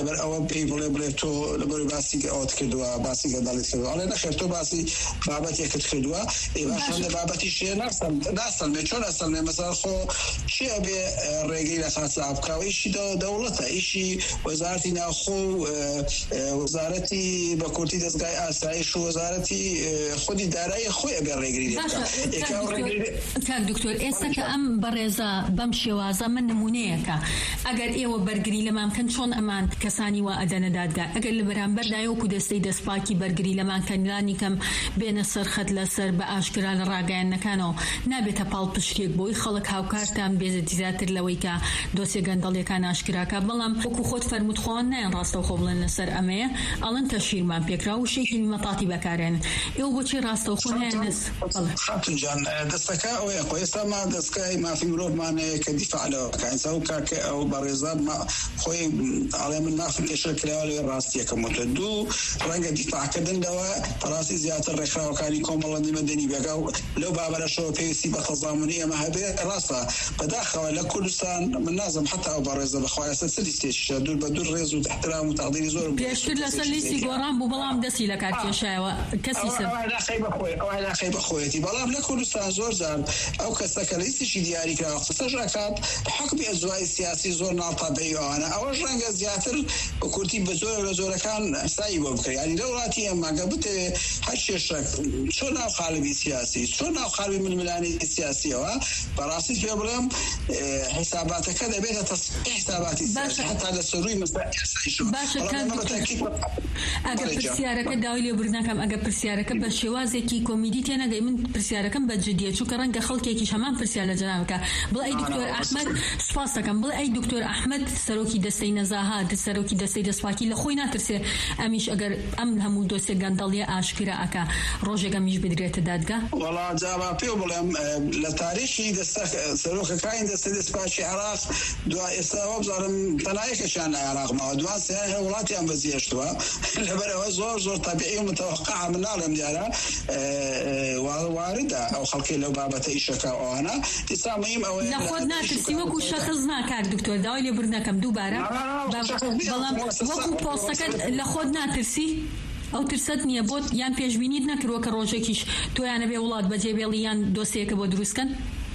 لەبەر ئەوە پێی بڵێ بڵێ تۆ لەبەر باسی ئەوت کردووە باسی گەندەڵیت کردووە ئەڵێ نەخێر تۆ باسی بابەتێکت کردووە ئێواشان لە بابەتی شێ ناسەلمێ چۆن ئەسەلمێ مەسەڵ خۆ چی ئەبێ ڕێگەی لە خاچە بکاوە ئیشی دەوڵەتە ئیشی وەزارەتی ناوخۆ وەزارەتی بە کورتی دەستگای ئاسایش و وەزارەتی خودی دارایی خۆی ئەبێ ڕێگری کاک دکتۆر ئێستا کە ئەم بەڕێزە بەم شێوازە من نمونەیەکە ئەگەر ئێوە بەرگری لەمانکەن چۆن ئەمان کەسانی وا ئەدەنە دادگا ئەگەر لە بەرامبەردایەوەکو دەستەی دەستپاکی بەرگری لەمانکەنیانی کەم بێنە سەرخەت لەسەر بە ئاشکرا لە ڕاگەیانەکانەوە نابێتە پاڵ پشتێک بۆی خەڵک هاوکارتان بێزە زیاتر لەوەی کە دۆسیە گەندەڵیەکان ئاشکراکە بەڵام وەکو خۆت فەرمووت خۆن نایەن ڕاستەوخۆ بڵێن لەسەر ئەمەیە ئەڵەن تەشیرمان پێکرا و شێکی مەتاتی بەکارێن ئێوە بۆچی ڕاستەوخۆ نایەن خاتونجان دەستەکە ئەوەیە خۆ ئێستا ما دەستگای مافی مرۆڤمانەیە کە دیفاع لەوەکە ئینسا و کاکە ئەو بەڕێزە خۆی ئاڵێ من مافم پێشە کراوە لێ ڕاستیەکەمەوە دوو ڕەنگە دیفاعکردنەوە بەڕاستی زیاتر ڕێکخراوەکانی کۆمەڵە نیمەدەنی بێگا و لەو بابەرەشەوە پێویستی بە تەزامنی ئەمە هەبێ ڕاستە بەداخەوە لە کوردستان من نازم حتا ئەو بەڕێزە بەخوایە سەر لیستێکیشە دوور بە دوور ڕێز و احترام و تەقدیری زۆر پێشتر لەسەر لیستی گۆڕان بوو بەڵام دەستی لە کات کێشایەوە کەسی سەر ئەوە بەخۆیەتی بەڵام لە کوردستان زۆر جار ئەو کەسەکە لیستیشی دیاری کراوە قسەش ئەکات حکمی ئەجوای سیاسی زۆر ناڵتەبەیی ئەوانە ئەوەش ڕەنگە زیاتر بە کورتی بە زۆر لە زۆرەکان سایی بۆ بکرێت ینی لە وڵاتی ئەماگە بتەوێ هەر شێشک چۆن ناو خاڵبی سیاسی چۆن ناو خاڵبی ململانی سیاسیەوە بەڕاستی پێ بڵێم حساباتەکە دەبێتە تەصحیح حساباتی سیاسی حتا لە سەرووی ئەگەر پرسیارەکە داوای لێبوردنەکەم ئەگەر پرسیارەکە بە شێوازێکی کۆمیدی تێنەگەی من پرسیارەکەم بە جدیە چونکە ڕەنگە خەڵکێکی هەمان پرسیار لە جەنابەکە بڵێ ئەی دکتۆر ئەحمەد سوپاس دەکەم بڵێ ئەی دکتۆر ئەحمەد سەرۆکی دەستەی نەزاهات سەرۆکی دەستەی دەستپاکی لە خۆی ناترسێ ئەمیش ئەگەر ئەم هەموو دۆسیە گەندەڵیە ئاشکرا ئەکا ڕۆژێکەمیش بدرێتە دادگا وەڵا جاوا پێ بڵێم لە تاریخی دەستە سەرۆکەکانی دەستەی دەستپاکی عێراق دوا ئێستا وەبزارم تەنایەکەشیان لە عێراقمەوە دوان سێیان وڵاتیان بەزیێشتووە لەبەرەوە زۆر زۆر تەبیعی و متەوەقع من ناڵێم دیارە واردە ئەو خەڵکی لەو بابەتە ئیشەکە ئەوانە ئێستا مهم ئەوەیە لە خۆت ناترسی وەکو شەخص ناکات دکتۆر داوای لێبوردنەکەم دووبارە بەڵام وەکو پۆستەکەت لە خۆت ناترسی ئەو ترسەت نییە بۆت یان پێشبینیت نەکردووە کە ڕۆژێکیش تۆیانە بێ وڵات بەجێبێڵی یان دۆسیەکە بۆ دروستکەن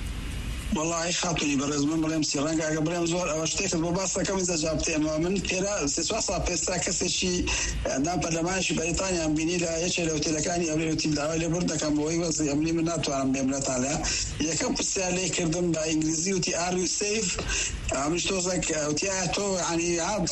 والله خاطري برز من بلام سيرانغا اگه بلام زور او شتيك بو باسا كم اذا جابتي من بيرا سيسواسا بيسا كسشي دا برلمانشي بريطانيا ام بيني لا يچ لو تلكاني او لو تيل داوي بردا كم بوي وز امني من ناتو ام بملت على يكم بسالي كردم با انجليزي وتي ار يو سيف مش توزك او تي اتو يعني عاد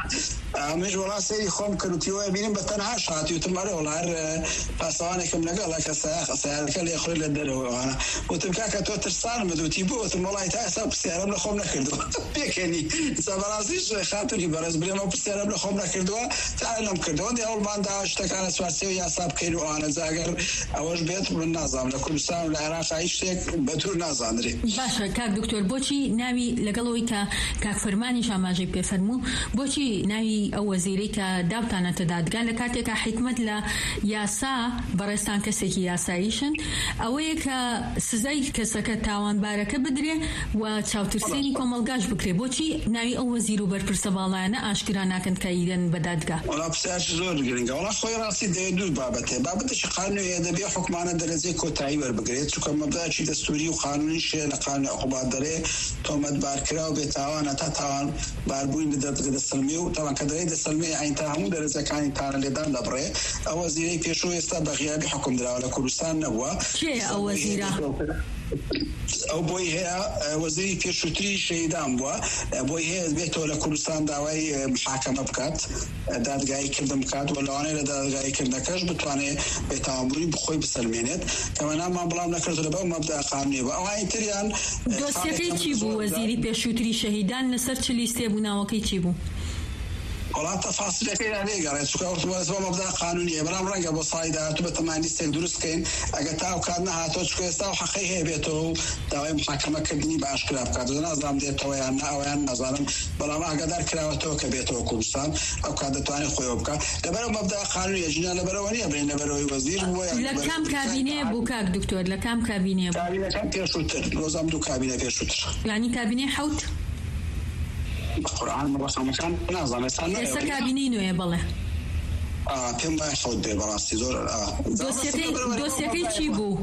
مش ولا سيري خوم كنت يو بيني بتنها شاتي وتمر ولا باسوانك من قال لك ساخ ساخ اللي يخرج للدرو انا وتمكاك تو ترسان مدوتي بوت والله تاسب سيرم لخوم نكردو بيكني سبرازيش خاطري برز بلما سيرم لخوم نكردو تعلم كردو دي اول ما داش تكان سواسي يا صاب كيلو انا زاغر اوش بيت من نظام لكردستان والعراق عايشتك بتور نازاندري باشا كاك دكتور بوچي ناوي لقلوي كا كاك فرماني شاماجي بفرمو بوچي ناوي او وزيري كا داوتانا تداد قال لكاتك حكمه لا ياسا برستان كسكي ياسايشن اويك سزاي كسكه تاوان بارك بدري و چاوترسيني كوملگاش بكري بوچي ناوي او وزير وبرپرسه بالانا اشكرانا كن كايدن بدادگا ولا بساش زور گرينگا ولا خوي راسي دو بابته بابته قانوني ادبي حكمانه درجه كوتاي ور بگريت چون مبدا چي دستوري و قانوني شي لقانون عقوبات دره تومت باركرا و بتاوان تا تاوان باربوين بدات دسلميو طبعا كدري دسلمي عين تاهم درجه كان تار لدان دبره او وزيري بيشو استا بغيابي حكم درا ولا كردستان نبوا شي او وزيره او بوي هي وزيري بيشوتري شهيدان بوا بوي هي بيتو لكردستان داوای محاکمه بکات دادگاهی کردم بکات ولا انا دادگاهی کردنکش بتوانه به تعاملی بخوی بسلمینت کمان ما بلام نکرد له مبدا قانونی و او اینتریان دوسیه چی بو وزیری بيشوتري شهيدان لسر چ لیسته بو ناوکی چی بو ولا تفاصيل كثيرة عليه قرأت شو كورت واسمه مبدأ قانوني برام رنجة بصايدة تبى تمانية سنة درس كين أجتاو كادنا هاتو شو يستاو حقيقي بيتو داوي محاكمة كدني بعشرة أفكار نظام ده تويان أويان نظام بلا ما قدر كراوتو كبيتو كردستان أو كادة تواني خويبكا لبرو مبدأ قانوني يجينا لبروانية بين لبروي وزير هو لكم كابينة بوكاك دكتور لكم كابينة كابينة كم بيشوتر روزام دو كابينة بيشوتر يعني كابينة حوت بقرآن مرخم كان نازم سنة سكابينينو يا بالله آه تم يحود براسي زور آه دوسيتي دوسيتي تشيبو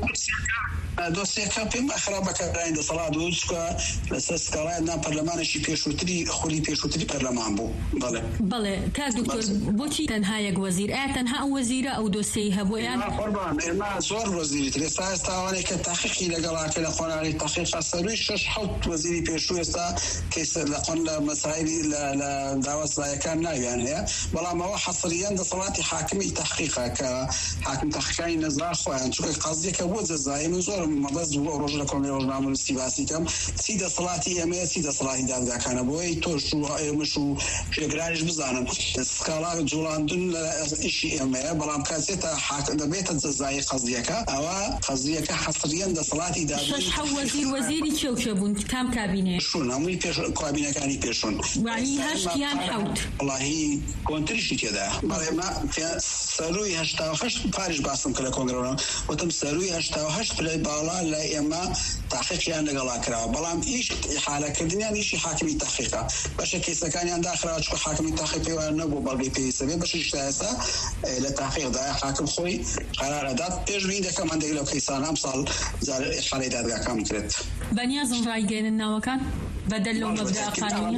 دوسیه کپیم خراب کردن صلاح دوچکا لساس کارای نام پارلمان شی پیشوتری خولی پیشوتری پارلمان بو بله بله که دکتر بوچی تنها یک وزیر اه تنها وزیر او دوسیه هبو یان قربان ما زور وزیری ترساس تاوانی که تحقیقی لگلا که لقناری تحقیق سروی شش حوت وزیری پیشو است کیس لقن مسائل ل دعوت کان نه یعنی بلا ما حصريا ده صلاه حاكمي تحقيقه كحاكم تحقيقي نزار خوان شو قصدي كبوز زايم زور مدز رجل كون رجل استباسي كم سيده صلاتي ام سيده صلاتي دادا كان بوي تو شو مشو جراج بزانم سكالا جولاندن شيء ام بلام كاسيتا حاكم بيت زاي قصديك او قصديك حصريا ده صلاتي دادا شش وزير وزيري شو شبون كم كابينه شو نمي بيش كابينه كاني بيشون يعني هشتيان حوت والله كونتريش كده ما في سروي هشتا وهش باريس باسم كلا كونغرو وتم سروي هشتا وهش بلاي بالا لا اما تحقيق يعني قال كرا بلام ايش حاله كدنيا ايش حاكمي تحقيقه باش كيس كان عند اخر شو حاكمي تحقيق وانا بلغي في سبب باش اشتاسا للتحقيق ده حاكم خوي قرار دات بيجري ده كمان ده لو كيسان امثال زار حاله ده كام كرت بنيازم رايجين النوكان بدلوا مبدا قانوني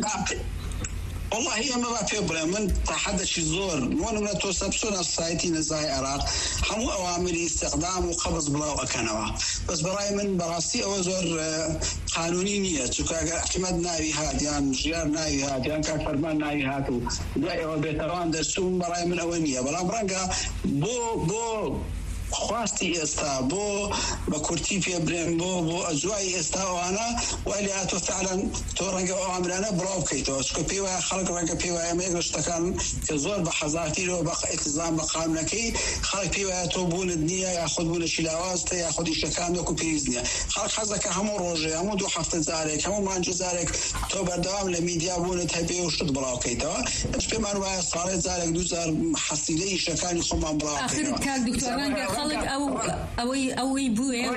والله هي ما في بروبلم تحدث شي زور وانا من توسبسون السايتي نزاي عراق حمو اوامر استخدام وقبض بلا وكنوا بس براي من براسي او زور قانوني نيه تشكا احمد ناوي هاديان جيار ناوي هاديان كفرمان ناوي هاتو داي بيتران درسون براي من اوليه بلا برانغا بو بو خواستی استا بو بکورتی پی بریم بو بو اجوای استا وانا ولی اتو فعلا تو رنگ عاملانا براو کیتو اسکو پی و خلق رنگ پی و میگرش تکان که زور بحظاتی رو بق التزام بقانون کی خلق پی و تو بون الدنيا ياخذ بون شلاواز تا ياخذ شکان کو پیزنیا خلق حزک همو روزه همو دو هفته زارک همو مانج زارک تو بردوام لمیدیا بون تبی و شد براو کیتو اش به من و صار زارک دو زار حصيله شکان خو من براو اخر کال دکتر رنگ خلق او اوي اوي بوي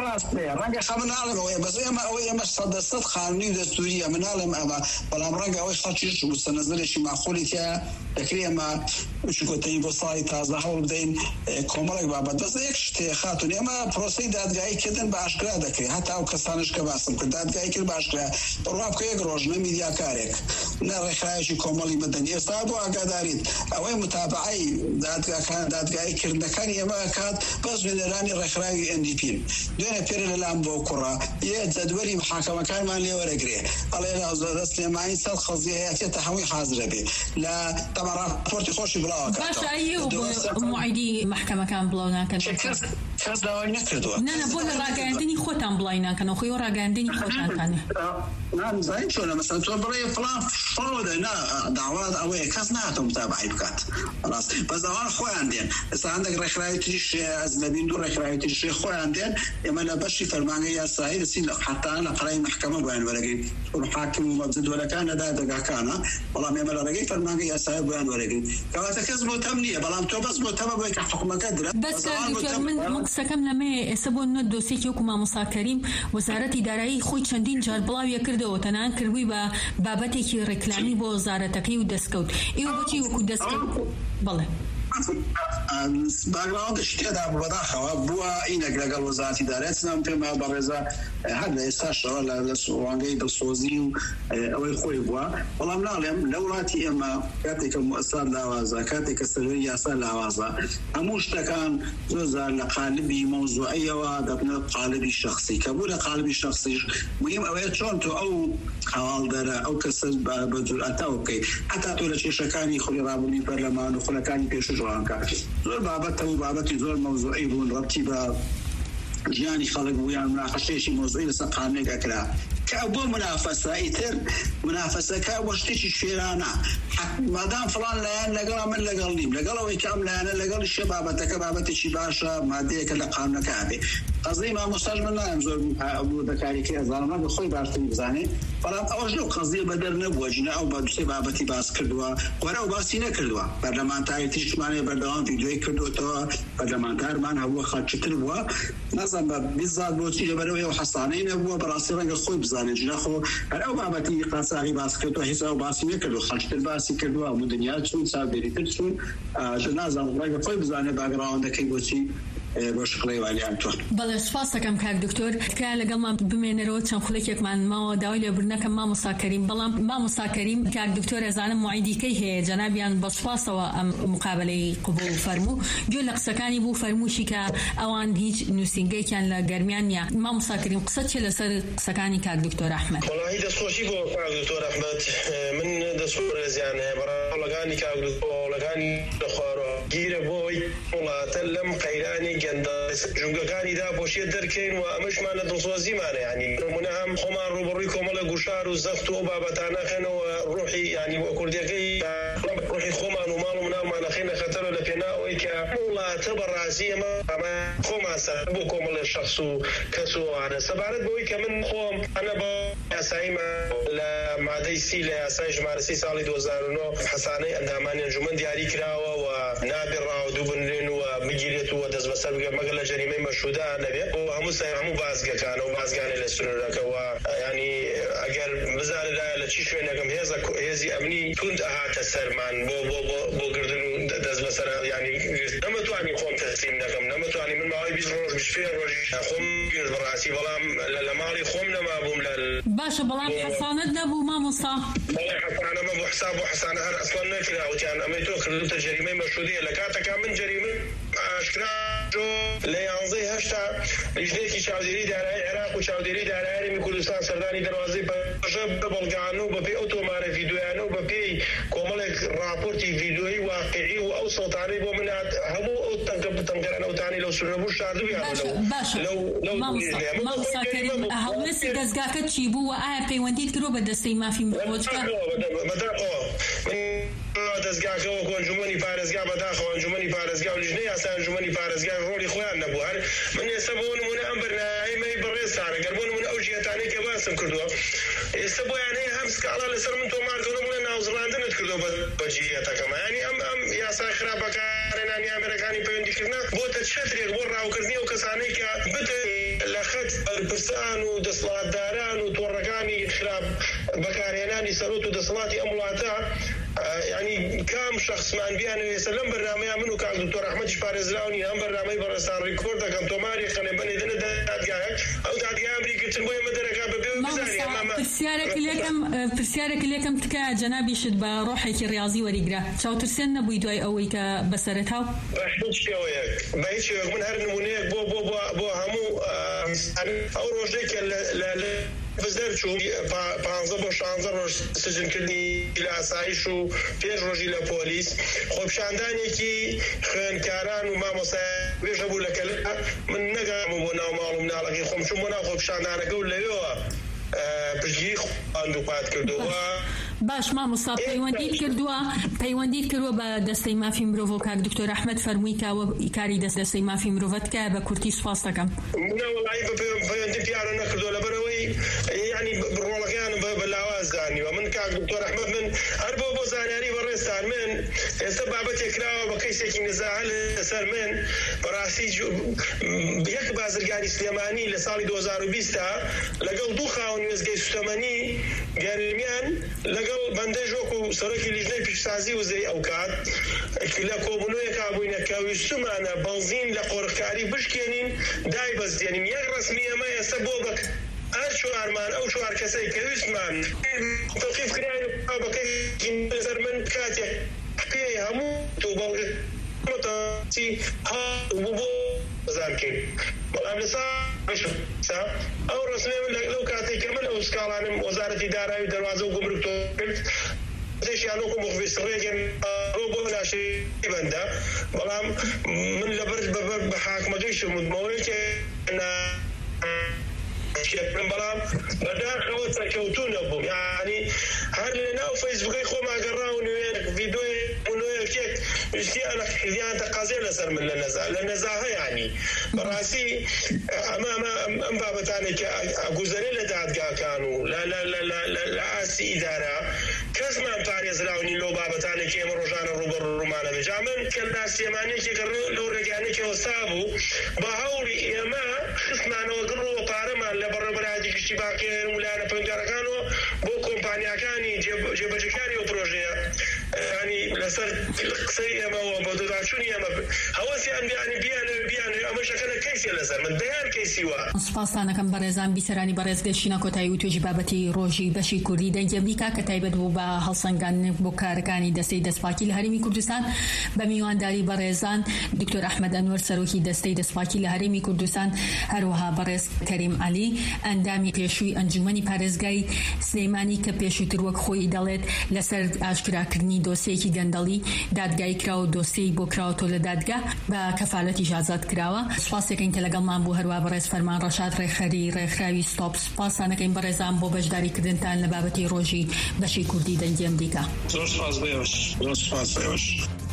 رنگ خمن عالم اوي بس اما اوي اما صدست قانوني دستوريه من عالم اما بلا رنگ اوي خاطرش مستنزل شي معقول تاع تكريما شو كنت يبصاي تازه حول بدين كومرك بابد بس يكشت خاطر اما بروسيدات جاي كده باشكرا دكري حتى او كسانش كباسم كده جاي كده باشكرا رواب كي جروج ميديا كارك لا رخايش كومالي مدني استابو اقداريد اوي متابعي ذات كان ذات جاي كده كان يما كاد بس من راني رخراي ان دي بي دون بير الان بوكرا يجدولي محاكمه كان ما لي ورقري الله يلا سليماني صد خزيه تحوي حاضر به لا طبعا رابورتي خوش بلا باش ايوب معيدي محكمه كان بلانا كان كاس كاس داوي نكردو انا بقول راقاندني خوتان بلاينا كانوا خيو راقاندني خوتان كان نعم زين شو مثلا تو بري فلان فوضى انا دعوات او كاس ناتو متابعي بكات خلاص بس انا خويا عندي بس عندك رخراي تجيش ازلبين دور رخراي تجيش خويا عندي اما لا باش فرمانه يا صاير سين حتى انا قراي محكمه بين ولقي والحاكم مبزد ولا كان دا دغا كان والله ما لقي فرمانه يا صاير بين ولقي كما تكسبوا تمنيه بلام تو بس متابع بك حكم كدر بس من مقسكم لما سبون الدوسي حكومه موسى كريم وزاره اداري خوي چندين جار بلاوي كردو تنان كروي با بابتي ركلامي بو وزاره تقي ودسكوت ايو بتي وكو دسكوت بالله باقراند اشتيادا بوداخا بوا إنك لقى وزارة إدارات نام تما برزا هذا استشار لسوانجي بالصوزي أو الخوي بوا والله منعلم لولاتي إما كاتك مؤسسات لوازا كاتك السرية صار لوازا أموش تكان زوزا لقالبي موضوعية وادبنا قالبي الشخصي كبولا قالبي الشخصي مهم أويات شونتو أو حوال دارا أو كسر بدل أتاوكي حتى تقول شيء شكاني خلي رابني برلمان وخلي كاني بيشو جوانكا زور بابته وبابتي زور موضوعي بون ربطي با جياني خلق ويا مناقشه شي موضوعي لسقانه كلا كابو منافسه ايتر منافسه كابوشتي شيرانا ما دام فلان لا لقى من لقى لي لقى وي كامل انا لقى الشباب تكبابتي شي باشا ما ديك لقامنا كابي قصدي ما مستاج من نام زور أبو ذكاري كي أزالنا بخوي بعرفتني بزاني فلا أوجه قصدي بدر نبوة جنا أو بدوسي بابتي باس كردوا ورا وباسينا كردوا برلمان تاعي تجمعني برلمان فيديو كردوا توا برلمان تاعي من هو خارج كردوا نظام بالذات بوتي بروي وحصانين هو براسي رنج خوي بزاني جنا خو أو بابتي قاصعي باس كردوا حساب باسينا كردوا خارج الباسي كردوا مدنيات شون سابيري ترسون جنازة رنج خوي بزاني باقراوند كي بوتي باشقلي ولی انتو. بله سپاس کم که دکتر که لگام بمینه رو چند خلک یک من ما دایل برنک ما مساکریم بله ما مساکریم که دکتر از آن معیدی که هی جنابیان بسپاس و مقابله قبول فرمو جل قسکانی بو فرموشی که آوان هیچ نوسینگی کن لگرمیانیا ما مساکریم قصد چه لسر قسکانی که دکتر احمد. والله دست خوشی بو دکتر احمد من دست خورز يعني برا لگانی که دکتر لگانی دخوارو گیر بوی والله تلم قیرانی جنگەکانی دا بۆشیە دەرکەین و ئەمەش مانە دڵسۆزیمانە یعنی نمونەهم خۆمان ڕوبڕووی کۆمەڵە گوشار و زەفت و بابەتانەکەنەوە ڕوحی یعنی بۆ کوردیەکەی ڕوحی خۆمان و ماڵ و مناڵمانەخینە خەتەرە لە پێناوەی کە وڵاتە بەڕاستی ئەمە خۆمان سەر بۆ کۆمەڵە شەخص و کەس و ئەوانە سەبارەت بەوەی کە من خۆم ئەنە بە یاساییمە لە مادەی سی لە یاسای ژمارە سی ساڵی دوو هەزار و نۆ حەسانەی ئەندامانی ئەنجومەن دیاری کراوە و نابێ ڕاودوو بنرێن و بگیرێت و دەست بەسەر مەگەر لە جەریمەی مەشرودا نەبێت و هەموو سای هەموو بازگەکانە و بازگانی لە سنوورەکەەوە ینی ئەگەر بزانرا لە چی شوێنەکەم هێزە هێزی ئەمنی توند ئەهاتە سەرمان بۆ بۆ بۆ گردن و دەست بەسەر ینی نەمەتوانی خۆم تەسلیم دەکەم نەمەتوانی من ماوەی بیست ڕۆژ بیست پێنج ڕۆژی خۆم گرت بەڕاستی بەڵام لە ماڵی خۆم نەمابووم لە باشە بەڵام حەسانەت نەبوو مامۆستا بەڵێ حەسانەمە بۆ حساب بۆ حەسانە هەر ئەسڵان نەکراوتیان ئەمەی تۆ کردوتە جەریمەی مەشروعیە لە کاتێکا من جەریمە ئاشکرا لە یانزەی هەشتا لیژنێکی چاودێری دارایی عێراق و چاودێری دارایی هەرێمی کوردستان سەردانی دەواازەی بەژە بە بەڵگانە و بەپێی ئەو تۆمارە ڤیدیۆیانە و بەپێی کۆمەڵێک راپۆرتی ڤیدیۆیی واقعی و ئەو سەوتانەی بۆ من هەموو ئەو تەنگە بتەنگەران ئەوتانی لەو سورەبوو شاردویان هەڵوێستی دەستگاکە چی بوو و ئایا پەیوەندیت کرۆ بە دەستەی مافی مرۆڤۆچکە بەداخەوە دەستگاکەوە ئەنجومەنی پارێزگا بەداخەوە ئەنجومەنی پارێزگا و لیژنەی یاسای ئەنجومەنی پارێزگا ڕۆڵی خۆیان نەبوو هەر من ئێستا بۆ نمونە ئەم بەرنامەی بەڕێزانە گەر بۆ نمونە ئەو ژیەتانەی کە باسم کردووە ئێستا بۆیان هەیە هەم سکاڵا لەسەر من تۆمارکردن بڵێ ناوزڕاندنت کردووە بە جیەتەکەمە ینی ئەم ئەم یاسای خراپەکانێنانی ئامێرەکانی پەیوەندیکردنا بۆتە چەترێک بۆ ڕاوکردنی ئەو کەسانەی کە بتە لە خەت بەرپرسان و دەسەڵاتداران و تۆڕەکانی خراپ بەکارهێنانی سەرۆت و دەسەڵاتی ئەم وڵاتە يعني كم شخص من بيان يسلم برنامج منو كان دكتور أحمد شبارزلاوني هم برنامج برسان ريكورد كم توماري خلنا بني دنا دادجاك أو دادجا أمريكا تنبوي مدركة ببيو بزاري أمام برسيارك ليكم برسيارك ليكم تكا جنابي شد بروحك الرياضي وريقرا شو ترسلنا بيدوي أويك بسرتها بحث شويك بحث شويك من هالنمونيك بو بو بو بو همو أو روجيك لا لا بزر شو پانزده با شانزده روز سجن کردی لاسایش و پنج روزی لپلیس خب شاندانی کی خانکاران و ما مسافر بیش ابو لکل من نگام و بنا معلوم نالاقی خم شو منا خب شاندانه قول لیوا بجی خواندو پات کردو باش ما مصاب پەیوەندیت کردووە پەیوەندیت کردووە بە دەستەی مافی مرۆڤ کاک دکتۆر ئەحمەد فەرموویتەوە ئیکاری دەست دەستەی مافی مرۆڤەتکە بە کورتی سوپاس دەکەم وڵی پەیوەندی پیاە نەکردو لەبەرەوەی ینی ڕۆڵەکەیان بە لاواز زانیوە من کاک دکتۆر ئەحمەد من هەر بۆ بۆ زانیاری بەڕێستان من ئێستا بابەتێکراوە بە کەیسێکی نزاع لەسەر من بەڕاستی یەک بازرگانی سلێمانی لە ساڵی دوو هەزار و بیست لەگەڵ دوو خاوەن وێزگەی سوتەمەنی گەرمیان لەگەڵ بەندەی ژۆک و سەرۆکی لیژنەی پیشسازی وزەی ئەو کات لە کۆبوونەوەیەکا بووینە کە ویستمانە بەنزین لە قۆڕخکاری بشکێنین دای بەستێنین یەک ڕسمی ئەمە ئێستا بۆ بک هەر چوارمان ئەو چوار کەسەی کە ویستمان تەوقیف کرایە بەکەی لەسەر من کاتێک پێی هەموو تو بەڵگەتی ها بۆ بەزار کرد بەڵام لەسا ئەو ڕسمی من لەو کاتێک کە من ئەو سکاڵانم وەزارەتی دارایی دەواازە و گومرک تۆ کرد شیانۆکم مخبیستڕێکن بۆ لاشەی بەندە بەڵام من لەبەر بە حاکمەکەی شمودمەوەیەکێ بەڵام بەداخەوە سەرکەوتوو نەبووم یعنی هەر لە ناو فەیسبوکەی خۆماگەڕا و نوێ ڤیدۆی نوێیەکێک وشتی ئەنەکردیان تەقازێ لەسەر من لە نەزا لە نەزاهە یعنی بەڕاستی ئەمە ئەم بابەتانێک کە گوزەرێ لە دادگاکان و لە ئاسی ئیدارە کەسمان پارێزراونی لەو بابەتانێک ئێمە ڕۆژانە ڕوبەڕوومانە بێجا من کە ناسیێمانێکێک لەو ڕێگانێکی ئەوستا بوو بە هەوڵی ئێمە خستمانەوە گڕەوە پارەمان لە بەڕێبەرایەتی گشتی باقیێن ولایەنە پەیوەندیدارەکانەوە بۆ کۆمپانیاکانی جێبەجەکاری ئەو پرۆژەیە ینی لەسەر قسەی ئێمەوە بۆ دۆداچوونی ئێمە هەوەسیان بیانی بیانێ بیانێ ئەمە شەکەنە کەیسێ لەسەر من دەیان کەیسیوە. سوپاسانەکەم بەڕێزان بیسەرانی بەڕێزگەشتنە کۆتایی و توێژی بابەتی ڕۆژی بەشی کوردی دەنگی ئەمریکا کە تایبەت بوو بە هەڵسەنگاندن بۆ کارەکانی دەستەی دەستپاکی لە هەرێمی کوردستان بە میوانداری بەڕێزان دکتۆر ئەحمەد ئەنوەر سەرۆکی دەستەی دەستپاکی لە هەرێمی کوردستان هەروەها بەڕێز کەریم عەلی ئەندامی پێشووی ئەنجومەنی پارێزگای سلێمانی کە پێشووتر وەک خۆی دەڵێت لەسەر ئاشکراکردنی دۆسیەکی گەندەڵی دادگای کراوە دۆسیەی بۆ کراوەتەوە لە دادگا بە کەفالەتی ئازاد کراوە. سوپاسێکین کە لەگەڵمان بوو هەروە بەڕێز فەرمان ڕەشاد ڕێخەری ڕێکخراوی ستۆپ. سوپاسانەکەین بەڕێزان بۆ بەشداریکردنتان لە بابەتی ڕۆژی بەشی کوردی دەنگی ئەمریکا. زۆر سپاس بێوەش. زۆر سپاس بێوەش.